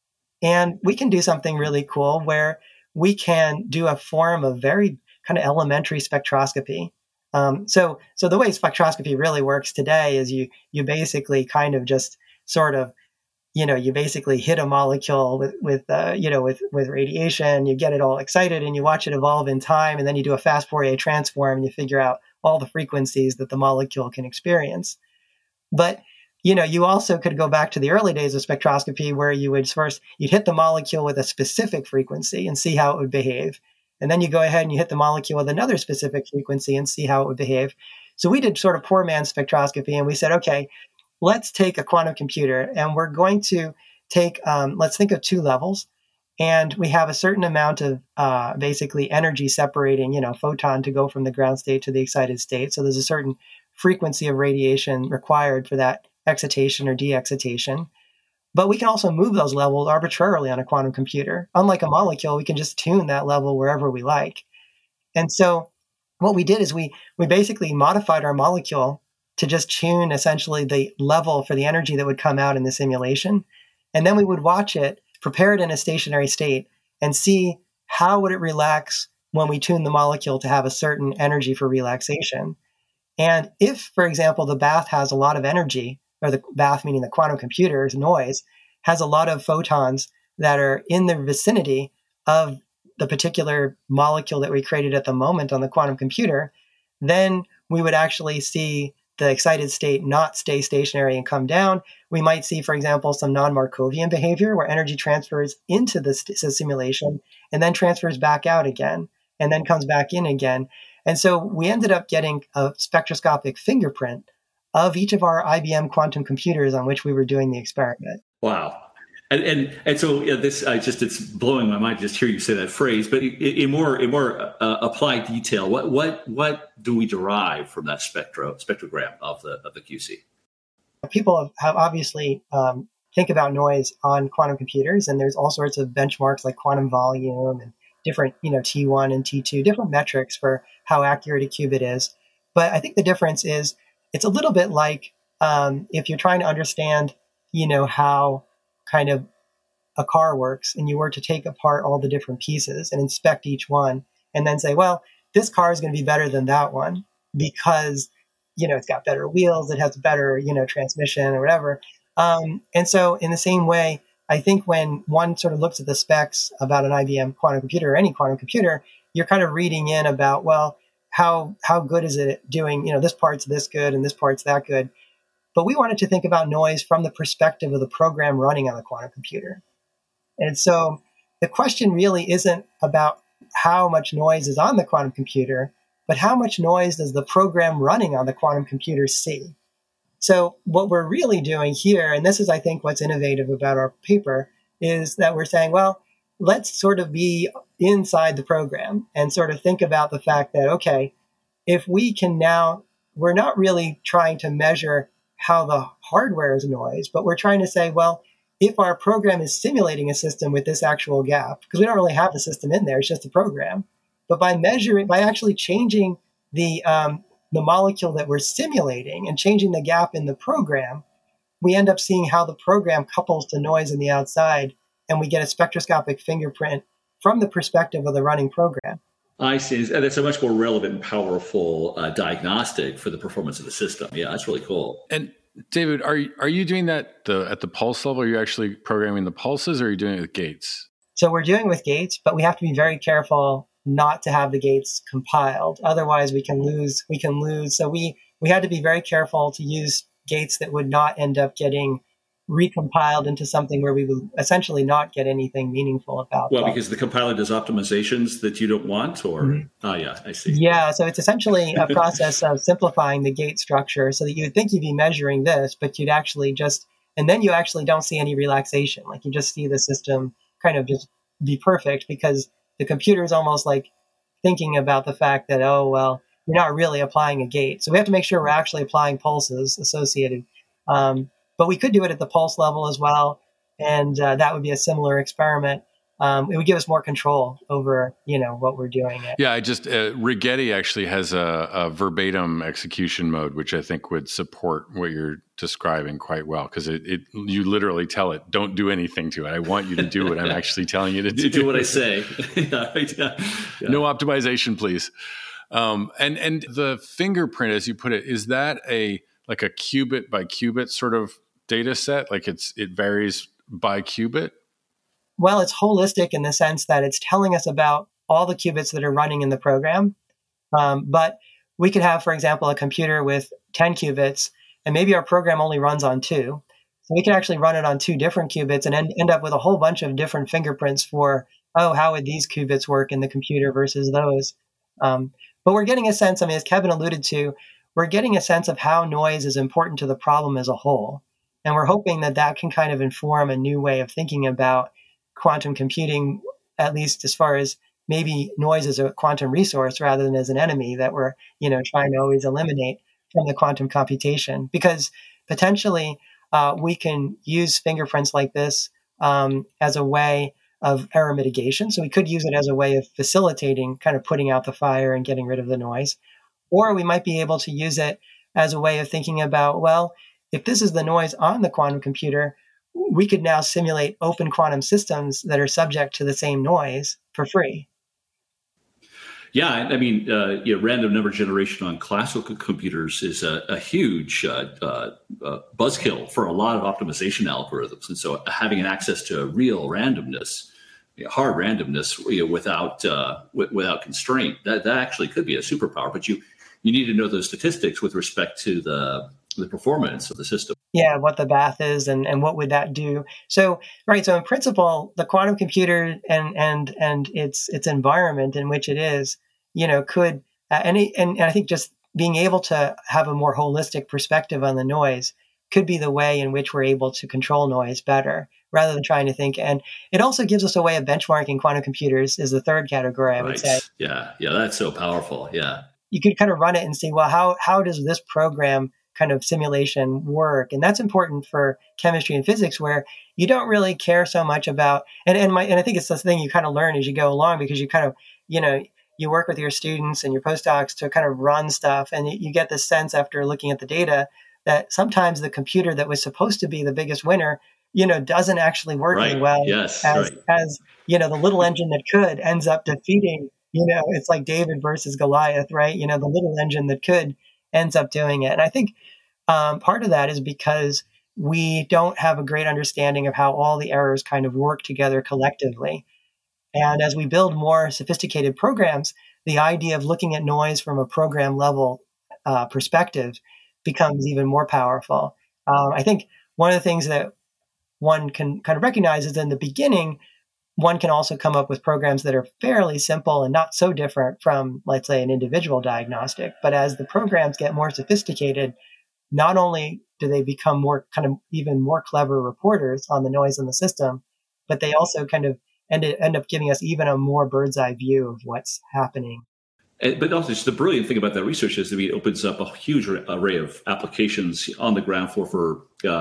And we can do something really cool where we can do a form of very kind of elementary spectroscopy. So the way spectroscopy really works today is you basically kind of just sort of, you basically hit a molecule with radiation, you get it all excited and you watch it evolve in time, and then you do a fast Fourier transform and you figure out all the frequencies that the molecule can experience. But you also could go back to the early days of spectroscopy where you'd hit the molecule with a specific frequency and see how it would behave. And then you go ahead and you hit the molecule with another specific frequency and see how it would behave. So we did sort of poor man's spectroscopy, and we said, okay, let's take a quantum computer and we're going to take, let's think of two levels. And we have a certain amount of basically energy separating, photon to go from the ground state to the excited state. So there's a certain frequency of radiation required for that excitation or de-excitation. But we can also move those levels arbitrarily on a quantum computer. Unlike a molecule, we can just tune that level wherever we like. And so what we did is we basically modified our molecule to just tune essentially the level for the energy that would come out in the simulation. And then we would watch it, prepare it in a stationary state, and see how would it relax when we tune the molecule to have a certain energy for relaxation. And if, for example, the bath has a lot of energy, or the bath meaning the quantum computer's noise, has a lot of photons that are in the vicinity of the particular molecule that we created at the moment on the quantum computer, then we would actually see the excited state not stay stationary and come down. We might see, for example, some non-Markovian behavior where energy transfers into the simulation and then transfers back out again and then comes back in again. And so we ended up getting a spectroscopic fingerprint of each of our IBM quantum computers on which we were doing the experiment. Wow. And so this it's blowing my mind just hear you say that phrase. But in more applied detail, what do we derive from that spectrogram of the QC? People have obviously think about noise on quantum computers, and there's all sorts of benchmarks like quantum volume and different T1 and T2, different metrics for how accurate a qubit is. But I think the difference is it's a little bit like if you're trying to understand how kind of a car works, and you were to take apart all the different pieces and inspect each one and then say, well, this car is going to be better than that one because, it's got better wheels, it has better, transmission or whatever. And so in the same way, I think when one sort of looks at the specs about an IBM quantum computer or any quantum computer, you're kind of reading in about, well, how good is it doing? This part's this good and this part's that good. But we wanted to think about noise from the perspective of the program running on the quantum computer. And so the question really isn't about how much noise is on the quantum computer, but how much noise does the program running on the quantum computer see? So what we're really doing here, and this is, I think, what's innovative about our paper, is that we're saying, well, let's sort of be inside the program and sort of think about the fact that, okay, if we can now, we're not really trying to measure how the hardware is noise, but we're trying to say, well, if our program is simulating a system with this actual gap, because we don't really have the system in there, it's just a program, but by actually changing the molecule that we're simulating and changing the gap in the program, we end up seeing how the program couples to noise in the outside, and we get a spectroscopic fingerprint from the perspective of the running program. I see. And that's a much more relevant and powerful diagnostic for the performance of the system. Yeah, that's really cool. And David, are you doing that at the pulse level? Are you actually programming the pulses, or are you doing it with gates? So we're doing it with gates, but we have to be very careful not to have the gates compiled. Otherwise, we can lose. So we had to be very careful to use gates that would not end up getting recompiled into something where we would essentially not get anything meaningful about. Well, because the compiler does optimizations that you don't want, or yeah, I see. Yeah, so it's essentially a process of simplifying the gate structure so that you would think you'd be measuring this, but you'd actually and then you actually don't see any relaxation. Like you just see the system kind of just be perfect because the computer is almost like thinking about the fact that, oh, well, you're not really applying a gate. So we have to make sure we're actually applying pulses associated. But we could do it at the pulse level as well, and that would be a similar experiment. It would give us more control over, what we're doing. Yeah, Rigetti actually has a verbatim execution mode, which I think would support what you're describing quite well, because you literally tell it, don't do anything to it. I want you to do what I'm actually telling you to do. Do what I say. Yeah. No optimization, please. And the fingerprint, as you put it, is that like a qubit by qubit sort of data set? Like it varies by qubit? Well, it's holistic in the sense that it's telling us about all the qubits that are running in the program. But we could have, for example, a computer with 10 qubits, and maybe our program only runs on 2. So we can actually run it on 2 different qubits and end up with a whole bunch of different fingerprints for, how would these qubits work in the computer versus those? But we're getting a sense, as Kevin alluded to, we're getting a sense of how noise is important to the problem as a whole. And we're hoping that can kind of inform a new way of thinking about quantum computing, at least as far as maybe noise as a quantum resource rather than as an enemy that we're, trying to always eliminate from the quantum computation. Because potentially we can use fingerprints like this as a way of error mitigation. So we could use it as a way of facilitating kind of putting out the fire and getting rid of the noise. Or we might be able to use it as a way of thinking about, well, if this is the noise on the quantum computer, we could now simulate open quantum systems that are subject to the same noise for free. Yeah, I mean, random number generation on classical computers is a huge buzzkill for a lot of optimization algorithms, and so having an access to real randomness, hard randomness, without constraint, that actually could be a superpower. But you need to know those statistics with respect to the performance of the system. Yeah, what the bath is and what would that do. So, right. So in principle, the quantum computer and its environment in which it is, could, and I think just being able to have a more holistic perspective on the noise could be the way in which we're able to control noise better rather than trying to think. And it also gives us a way of benchmarking quantum computers is the third category, I would say. Yeah, that's so powerful. Yeah. You could kind of run it and see, well, how does this program kind of simulation work? And that's important for chemistry and physics, where you don't really care so much about, and I think it's this thing you kind of learn as you go along, because you kind of, you work with your students and your postdocs to kind of run stuff. And you get this sense after looking at the data that sometimes the computer that was supposed to be the biggest winner, doesn't actually work as well as the little engine that could ends up defeating, it's like David versus Goliath, right? The little engine that could ends up doing it. And I think part of that is because we don't have a great understanding of how all the errors kind of work together collectively. And as we build more sophisticated programs, the idea of looking at noise from a program level perspective becomes even more powerful. I think one of the things that one can kind of recognize is in the beginning, one can also come up with programs that are fairly simple and not so different from, let's say, an individual diagnostic. But as the programs get more sophisticated, not only do they become more kind of even more clever reporters on the noise in the system, but they also kind of end up giving us even a more bird's eye view of what's happening. But also, just the brilliant thing about that research is that it opens up a huge array of applications on the ground floor for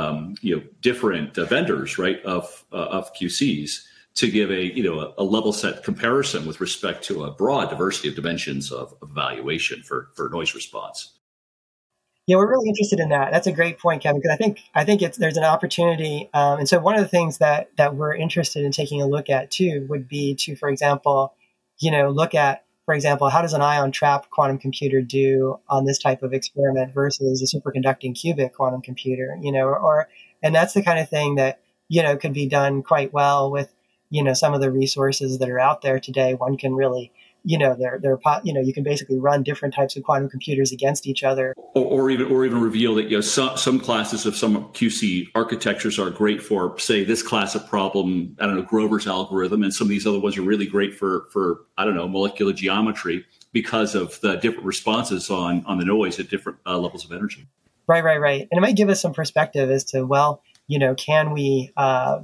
different vendors, right, of QCs, to give a level set comparison with respect to a broad diversity of dimensions of evaluation for noise response. Yeah, we're really interested in that. That's a great point, Kevin, because I think there's an opportunity. And so one of the things that we're interested in taking a look at too would be to, for example, look at, for example, how does an ion trap quantum computer do on this type of experiment versus a superconducting qubit quantum computer, and that's the kind of thing that, could be done quite well with, some of the resources that are out there today. One can really, you can basically run different types of quantum computers against each other, or even reveal that some classes of some QC architectures are great for, say, this class of problem. I don't know, Grover's algorithm, and some of these other ones are really great for I don't know, molecular geometry because of the different responses on the noise at different levels of energy. Right, and it might give us some perspective as to, well, can we, how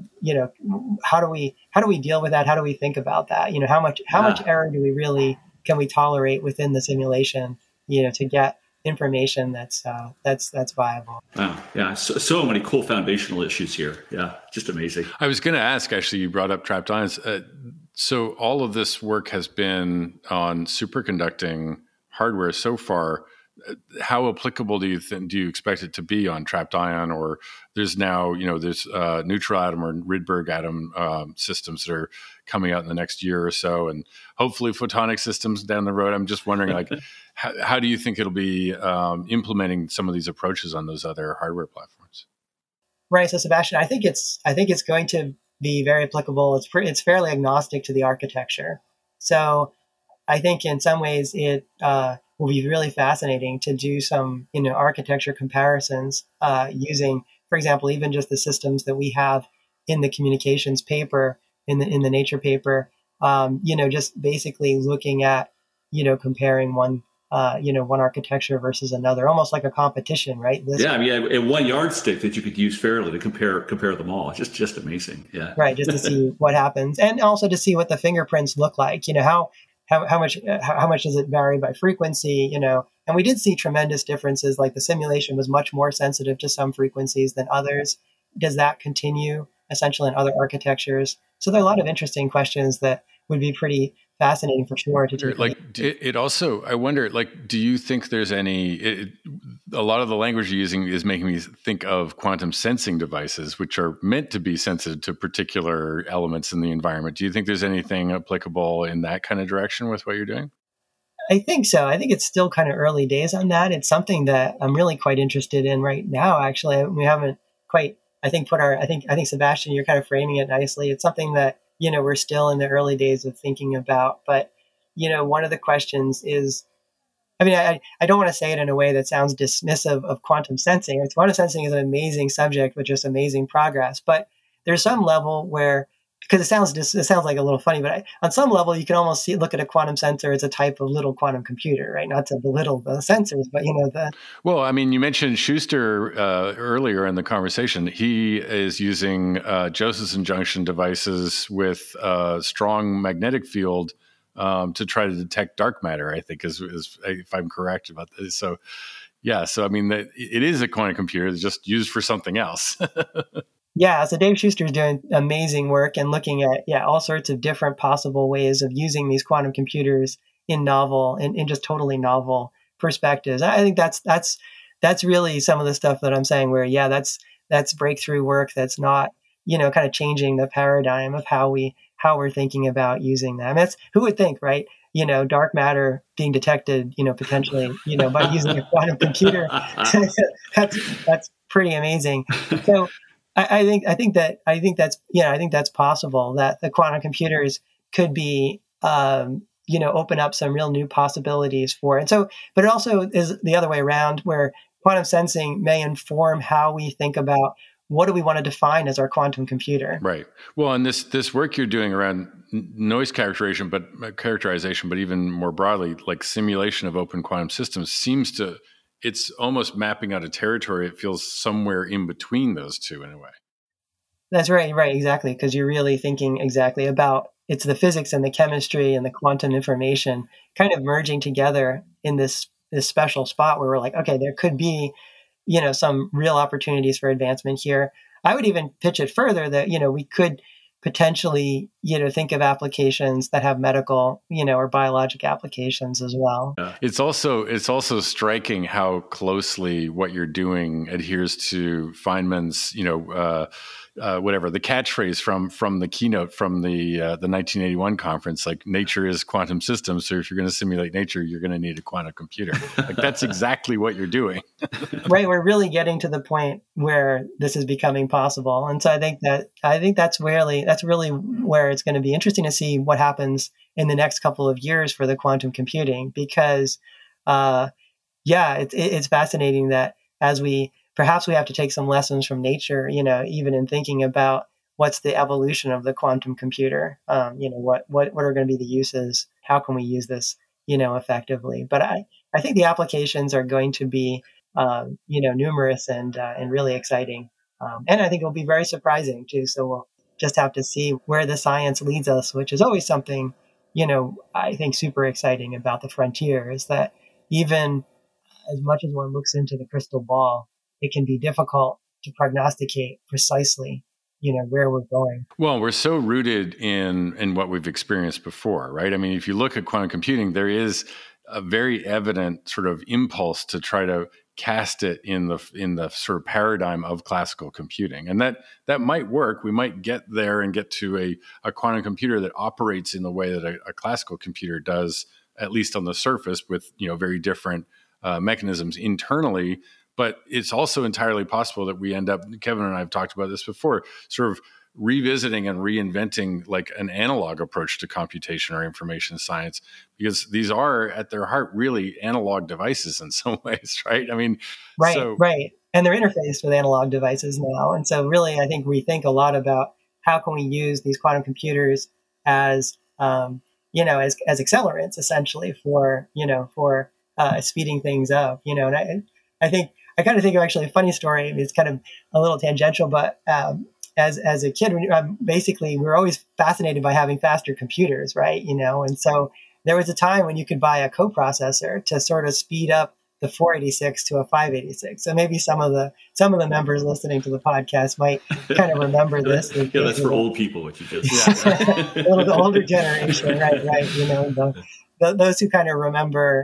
do we deal with that? How do we think about that? How much error can we tolerate within the simulation, to get information that's viable. Wow. Yeah. So many cool foundational issues here. Yeah. Just amazing. I was going to ask, actually, you brought up trapped ions. So all of this work has been on superconducting hardware so far. How applicable do you expect it to be on trapped ion? Or there's now, there's neutral atom or Rydberg atom systems that are coming out in the next year or so, and hopefully photonic systems down the road. I'm just wondering, how do you think it'll be implementing some of these approaches on those other hardware platforms? Right. So Sebastian, I think it's going to be very applicable. It's fairly agnostic to the architecture. So I think in some ways it will be really fascinating to do some, architecture comparisons using, for example, even just the systems that we have in the communications paper, in the Nature paper, just basically looking at, comparing one architecture versus another, almost like a competition, right? And one yardstick that you could use fairly to compare them all. Just amazing. Yeah. Right. Just to see what happens, and also to see what the fingerprints look like. How much does it vary by frequency? And we did see tremendous differences. Like the simulation was much more sensitive to some frequencies than others. Does that continue essentially in other architectures? So there are a lot of interesting questions that would be pretty fascinating for sure to take. It also, I wonder, do you think there's a lot of the language you're using is making me think of quantum sensing devices, which are meant to be sensitive to particular elements in the environment. Do you think there's anything applicable in that kind of direction with what you're doing? I think so. I think it's still kind of early days on that. It's something that I'm really quite interested in right now. Actually, we haven't quite, I think, I think Sebastian, you're kind of framing it nicely. It's something that, we're still in the early days of thinking about. But, one of the questions is, I mean, I don't want to say it in a way that sounds dismissive of quantum sensing. Quantum sensing is an amazing subject with just amazing progress. But there's some level where, because it sounds like a little funny, but on some level, you can almost look at a quantum sensor as a type of little quantum computer, right? Not to belittle the sensors, but Well, I mean, you mentioned Schuster earlier in the conversation. He is using Josephson junction devices with a strong magnetic field to try to detect dark matter, I think, is if I'm correct about this. So, yeah. So, I mean, it is a quantum computer. It's just used for something else. Yeah, so Dave Schuster is doing amazing work and looking at all sorts of different possible ways of using these quantum computers in just totally novel perspectives. I think that's really some of the stuff that I'm saying where that's breakthrough work that's not kind of changing the paradigm of how we're thinking about using them. That's who would think, right? Dark matter being detected, potentially, by using a quantum computer. that's pretty amazing. So I think that's possible, that the quantum computers could be, open up some real new possibilities for it. And so, but it also is the other way around, where quantum sensing may inform how we think about what do we want to define as our quantum computer. Right. Well, and this work you're doing around noise characterization, but even more broadly, like simulation of open quantum systems, it's almost mapping out a territory. It feels somewhere in between those two in a way. That's right, exactly, because you're really thinking exactly about it's the physics and the chemistry and the quantum information kind of merging together in this special spot where we're like, okay, there could be, some real opportunities for advancement here. I would even pitch it further that, we could potentially, think of applications that have medical, or biologic applications as well. Yeah. It's also striking how closely what you're doing adheres to Feynman's, whatever the catchphrase from the keynote from the 1981 conference, like nature is quantum systems. So if you're going to simulate nature, you're going to need a quantum computer. Like that's exactly what you're doing. Right. We're really getting to the point where this is becoming possible. And so I think that's really where it's going to be interesting to see what happens in the next couple of years for the quantum computing, because, it's fascinating that perhaps we have to take some lessons from nature, even in thinking about what's the evolution of the quantum computer, what are going to be the uses, how can we use this, effectively. But I think the applications are going to be, numerous and really exciting. And I think it'll be very surprising too. So we'll just have to see where the science leads us, which is always something, I think super exciting about the frontier, is that even as much as one looks into the crystal ball, it can be difficult to prognosticate precisely, where we're going. Well, we're so rooted in what we've experienced before, right? I mean, if you look at quantum computing, there is a very evident sort of impulse to try to cast it in the sort of paradigm of classical computing, and that might work. We might get there and get to a quantum computer that operates in the way that a classical computer does, at least on the surface, with very different mechanisms internally. But it's also entirely possible that we end up, Kevin and I have talked about this before, sort of revisiting and reinventing like an analog approach to computation or information science, because these are at their heart really analog devices in some ways, right? I mean, right. And they're interfaced with analog devices now. And so really, I think we think a lot about how can we use these quantum computers as, as accelerants essentially for speeding things up, and I kind of think of actually a funny story. I mean, it's kind of a little tangential, but as a kid, basically we were always fascinated by having faster computers, right? And so there was a time when you could buy a coprocessor to sort of speed up the 486 to a 586. So maybe some of the members listening to the podcast might kind of remember this. Yeah, that's for old people, what you just said. A little the older generation, right? Those who kind of remember,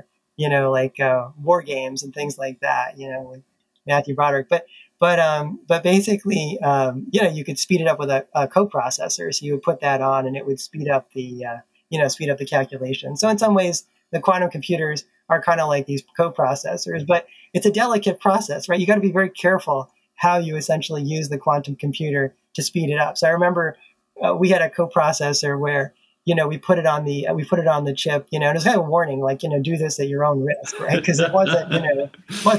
war games and things like that, with Matthew Broderick. But basically, you could speed it up with a coprocessor. So you would put that on, and it would speed up the calculation. So in some ways, the quantum computers are kind of like these coprocessors, but it's a delicate process, right? You got to be very careful how you essentially use the quantum computer to speed it up. So I remember we had a coprocessor where, we put it on the chip, and it was kind of a warning, like, do this at your own risk, right? Because it wasn't, it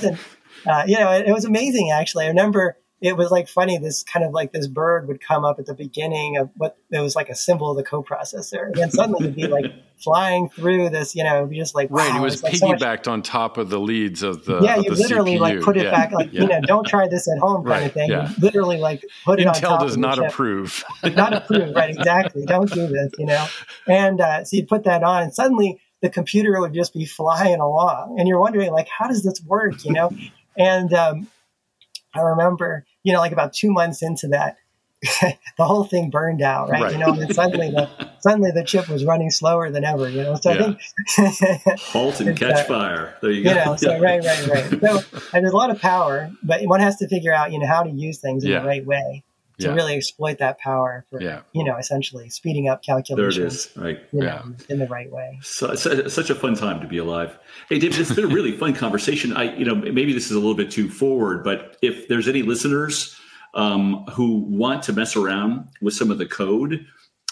was amazing, actually. I remember it was like funny, this kind of like this bird would come up at the beginning of what it was like a symbol of the coprocessor. And then suddenly it'd be like flying through this, it'd be just like, right. Wow, it was like piggybacked on top of the leads of the you literally CPU. Like put it back, like, don't try this at home kind of thing. Yeah. You literally like put it on top Intel does of not the chip. approve. Not approve, right? Exactly. Don't do this, And so you put that on and suddenly the computer would just be flying along. And you're wondering, like, how does this work, And I remember, like about 2 months into that, the whole thing burned out, right? And then suddenly the chip was running slower than ever, So I think halt and catch fire. There you go. So right. So there's a lot of power, but one has to figure out, how to use things in the right way to really exploit that power for, essentially speeding up calculations. There it is, right? In the right way. So it's such a fun time to be alive. Hey, David, it's been a really fun conversation. Maybe this is a little bit too forward, but if there's any listeners who want to mess around with some of the code,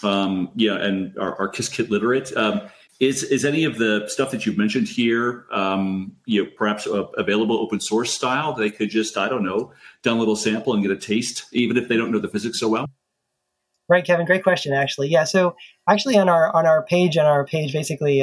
and are Qiskit literate, is any of the stuff that you've mentioned here, perhaps available open source style? They could just, I don't know, download a little sample and get a taste, even if they don't know the physics so well. Right, Kevin. Great question, actually. Yeah. So actually, on our page, basically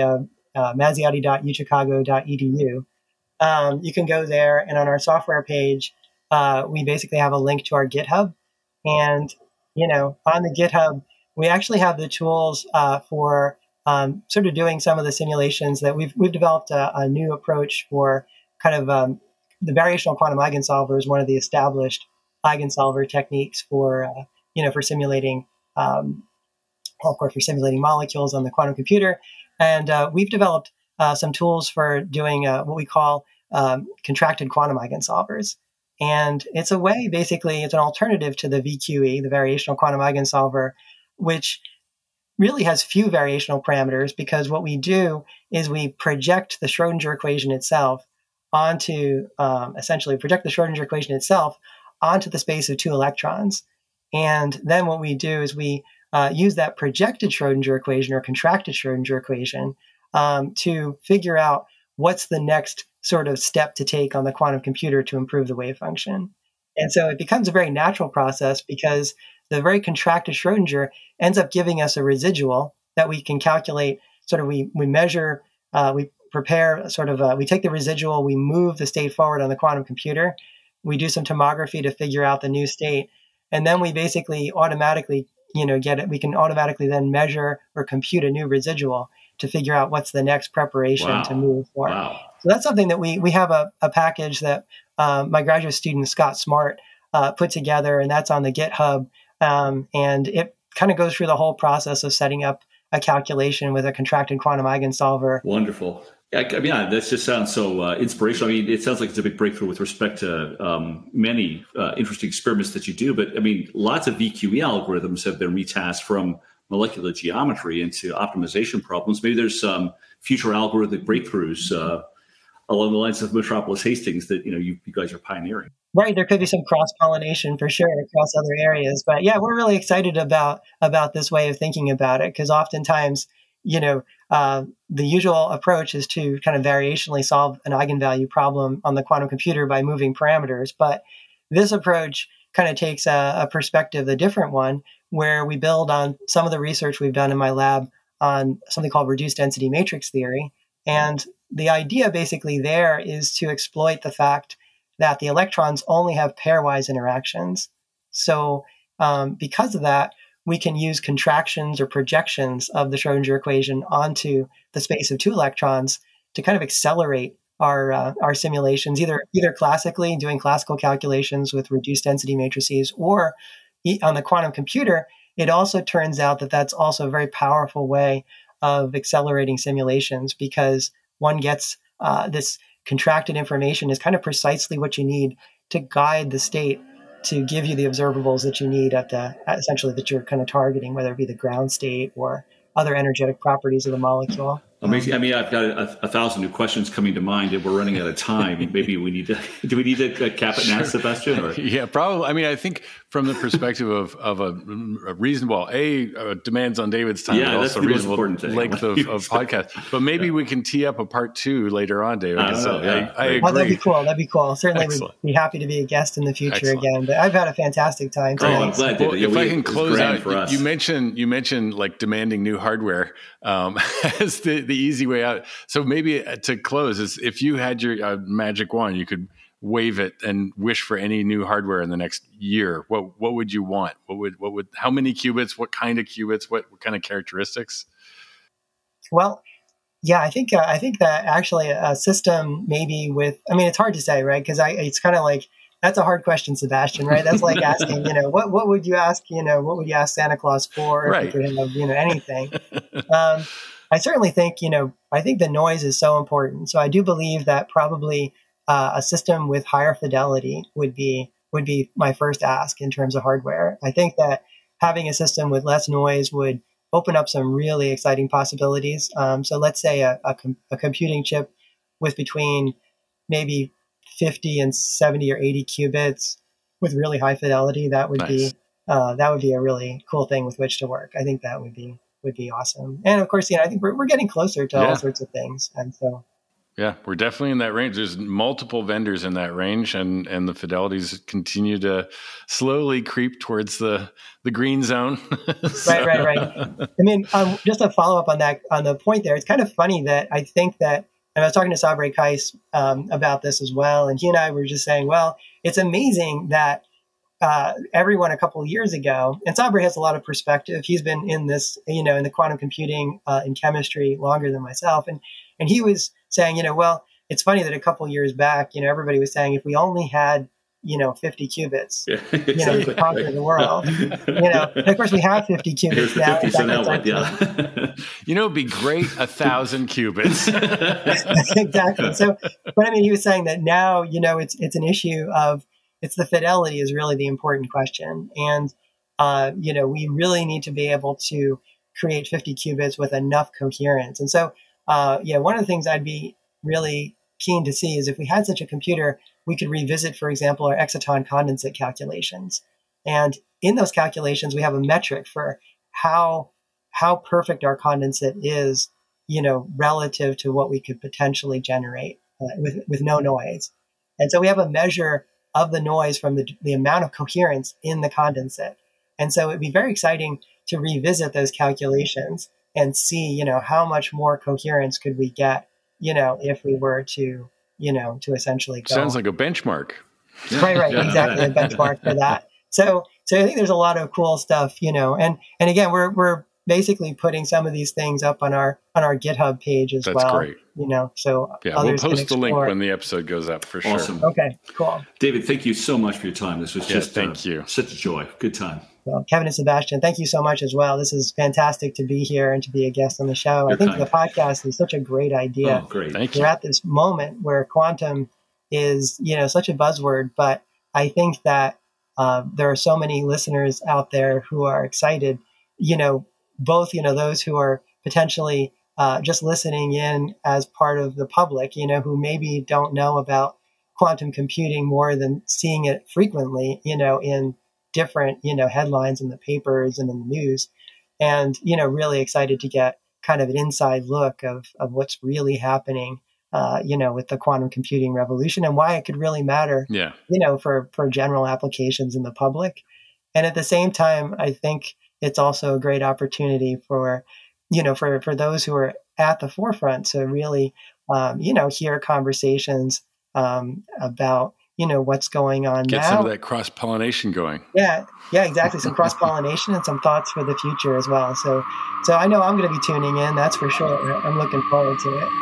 maziotti.uchicago.edu, you can go there, and on our software page, we basically have a link to our GitHub, and on the GitHub, we actually have the tools for sort of doing some of the simulations that we've developed a new approach for kind of the variational quantum eigensolver is one of the established eigensolver techniques for for simulating of course for simulating molecules on the quantum computer, and we've developed some tools for doing what we call contracted quantum eigensolvers. And it's a way, basically, it's an alternative to the VQE, the variational quantum eigensolver, which really has few variational parameters, because what we do is we project the Schrodinger equation itself onto, essentially project the Schrodinger equation itself onto the space of two electrons. And then what we do is we use that projected Schrodinger equation or contracted Schrodinger equation to figure out what's the next sort of step to take on the quantum computer to improve the wave function. And so it becomes a very natural process, because the very contracted Schrodinger ends up giving us a residual that we can calculate. Sort of we measure, we prepare sort of, we take the residual, we move the state forward on the quantum computer, we do some tomography to figure out the new state, and then we basically automatically, get it. We can automatically then measure or compute a new residual to figure out what's the next preparation to move forward. Wow. So that's something that we have a package that my graduate student, Scott Smart, put together, and that's on the GitHub. And it kind of goes through the whole process of setting up a calculation with a contracted quantum eigensolver. Wonderful. Yeah, that just sounds so inspirational. I mean, it sounds like it's a big breakthrough with respect to many interesting experiments that you do. But I mean, lots of VQE algorithms have been retasked from molecular geometry into optimization problems. Maybe there's some future algorithmic breakthroughs along the lines of Metropolis Hastings that you guys are pioneering. Right, there could be some cross-pollination for sure across other areas, but yeah, we're really excited about this way of thinking about it, because oftentimes, the usual approach is to kind of variationally solve an eigenvalue problem on the quantum computer by moving parameters, but this approach kind of takes a perspective, a different one, where we build on some of the research we've done in my lab on something called reduced density matrix theory, and the idea basically there is to exploit the fact that the electrons only have pairwise interactions. So because of that, we can use contractions or projections of the Schrodinger equation onto the space of two electrons to kind of accelerate our simulations, either classically doing classical calculations with reduced density matrices, or on the quantum computer. It also turns out that that's also a very powerful way of accelerating simulations, because one gets this contracted information is kind of precisely what you need to guide the state to give you the observables that you need essentially that you're kind of targeting, whether it be the ground state or other energetic properties of the molecule. Amazing. I mean, I've got a thousand new questions coming to mind, and we're running out of time. Maybe we need to. Do we need to cap it now, Sebastian? Or? Yeah, probably. I mean, I think from the perspective of a reasonable demands on David's time, but also reasonable length of podcast. But maybe we can tee up a part 2 later on, David. I agree. Oh, that'd be cool. That'd be cool. Certainly, we'd be happy to be a guest in the future again. But I've had a fantastic time tonight. I'm glad, David. Well, if I can close out, you mentioned like demanding new hardware as the easy way out. So maybe to close is if you had your magic wand, you could wave it and wish for any new hardware in the next year. What would you want? What would how many qubits? What kind of qubits? What kind of characteristics? Well, yeah, I think that actually a system maybe with, I mean, it's hard to say, right? Because it's kind of like, that's a hard question, Sebastian, right? That's like asking, what would you ask, what would you ask Santa Claus for? Right. If you could have, anything. I certainly think, I think the noise is so important. So I do believe that probably a system with higher fidelity would be my first ask in terms of hardware. I think that having a system with less noise would open up some really exciting possibilities. So let's say a computing chip with between maybe 50 and 70 or 80 qubits with really high fidelity. That would be a really cool thing with which to work. I think that would be awesome. And of course, I think we're getting closer to all sorts of things. And so, yeah, we're definitely in that range. There's multiple vendors in that range, and the fidelities continue to slowly creep towards the green zone. Right. I mean, just a follow up on that, on the point there, it's kind of funny that I think that, and I was talking to Sabre Kais about this as well, and he and I were just saying, well, it's amazing that everyone a couple of years ago, and Sabre has a lot of perspective. He's been in this, in the quantum computing in chemistry longer than myself, and he was saying, well, it's funny that a couple of years back, everybody was saying if we only had 50 qubits, to conquer the world. And of course, we have 50 qubits now. 50, so now what? Yeah. It'd be great 1,000 qubits. Exactly. So, but I mean, he was saying that now, it's an issue of, it's the fidelity is really the important question. And, we really need to be able to create 50 qubits with enough coherence. And so, one of the things I'd be really keen to see is if we had such a computer, we could revisit, for example, our exciton condensate calculations. And in those calculations, we have a metric for how perfect our condensate is, relative to what we could potentially generate with no noise. And so we have a measure of the noise from the amount of coherence in the condensate. And so it'd be very exciting to revisit those calculations and see, how much more coherence could we get, if we were to, to essentially go. Sounds like a benchmark. Right. Exactly. A benchmark for that. So I think there's a lot of cool stuff, and again, we're basically putting some of these things up on our GitHub page as well. That's great. So yeah, we'll post the link when the episode goes up for sure. Awesome. Okay, cool. David, thank you so much for your time. This was just thank you. Such a joy. Good time. Well, Kevin and Sebastian, thank you so much as well. This is fantastic to be here and to be a guest on the show. I think the podcast is such a great idea. Oh, great. Thank you. We're at this moment where quantum is, such a buzzword, but I think that there are so many listeners out there who are excited, both, those who are potentially just listening in as part of the public, who maybe don't know about quantum computing more than seeing it frequently, in different, headlines in the papers and in the news, and, really excited to get kind of an inside look of what's really happening, with the quantum computing revolution and why it could really matter, for general applications in the public. And at the same time, I think it's also a great opportunity for those who are at the forefront to really, hear conversations about, what's going on now. Get some of that cross-pollination going. Yeah, exactly. Some cross-pollination and some thoughts for the future as well. So I know I'm going to be tuning in. That's for sure. I'm looking forward to it.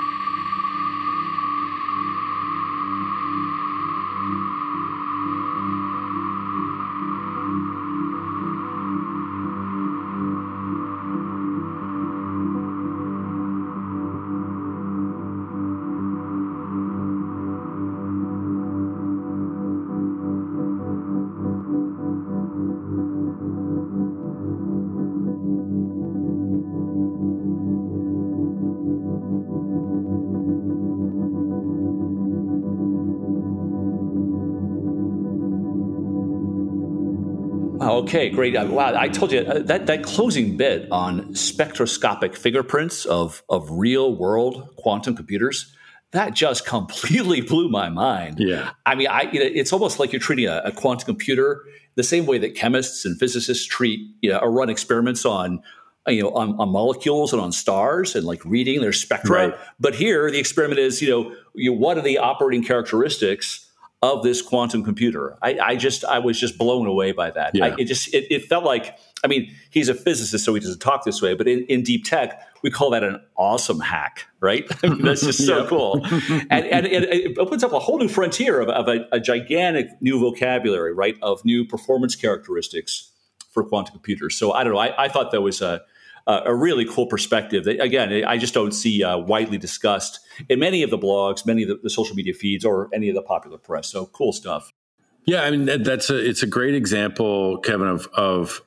Okay, great. Wow, I told you that closing bit on spectroscopic fingerprints of real world quantum computers, that just completely blew my mind. Yeah. I mean, it's almost like you're treating a quantum computer the same way that chemists and physicists treat, or run experiments on molecules and on stars and like reading their spectra. Right. But here the experiment is, what are the operating characteristics of this quantum computer? I was just blown away by that. Yeah. It felt like, I mean, he's a physicist, so he doesn't talk this way, but in deep tech, we call that an awesome hack, right? I mean, that's just so cool. And it opens up a whole new frontier of a gigantic new vocabulary, right, of new performance characteristics for quantum computers. So I don't know. I thought that was a really cool perspective that, again, I just don't see widely discussed in many of the blogs, many of the social media feeds, or any of the popular press. So cool stuff. Yeah, I mean it's a great example, Kevin, of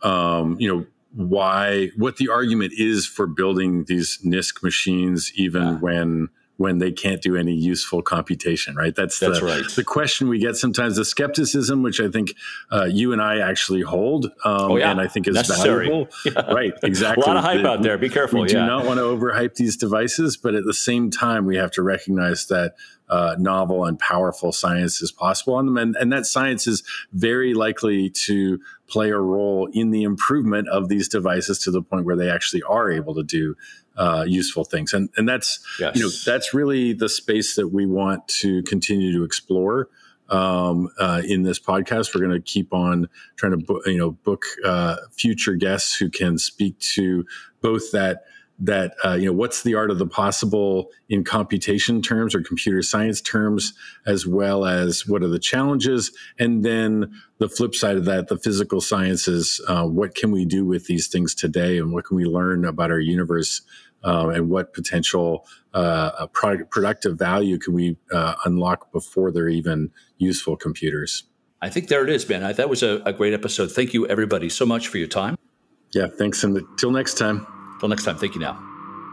what the argument is for building these NISQ machines, even when they can't do any useful computation, right? That's right. The question we get sometimes, the skepticism, which I think you and I actually hold, and I think is necessary. Valuable. Yeah. Right, exactly. A lot of hype out there. Be careful. We do not want to overhype these devices, but at the same time, we have to recognize that novel and powerful science is possible on them. And that science is very likely to play a role in the improvement of these devices to the point where they actually are able to do useful things. And that's, that's really the space that we want to continue to explore in this podcast. We're going to keep on trying to book future guests who can speak to both that what's the art of the possible in computation terms or computer science terms, as well as what are the challenges, and then the flip side of that, the physical sciences. What can we do with these things today, and what can we learn about our universe, and what potential productive value can we unlock before they're even useful computers? I think there it is, man. That was a great episode. Thank you, everybody, so much for your time. Yeah, thanks, and till next time. Till next time, thank you now.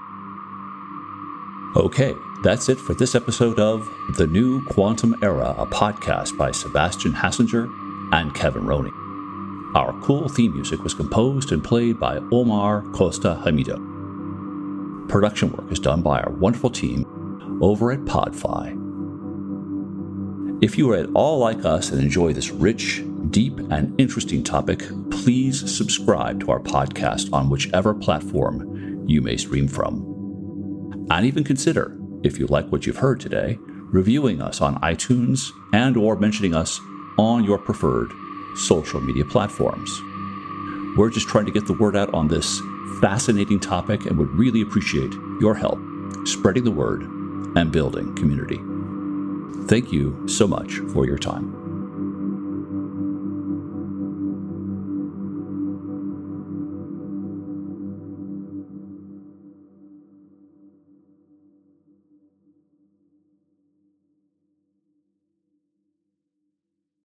Okay, that's it for this episode of The New Quantum Era, a podcast by Sebastian Hassinger and Kevin Roney. Our cool theme music was composed and played by Omar Costa Hamido. Production work is done by our wonderful team over at Podfi. If you are at all like us and enjoy this rich, deep, and interesting topic, please subscribe to our podcast on whichever platform you may stream from. And even consider, if you like what you've heard today, reviewing us on iTunes and or mentioning us on your preferred social media platforms. We're just trying to get the word out on this fascinating topic and would really appreciate your help spreading the word and building community. Thank you so much for your time.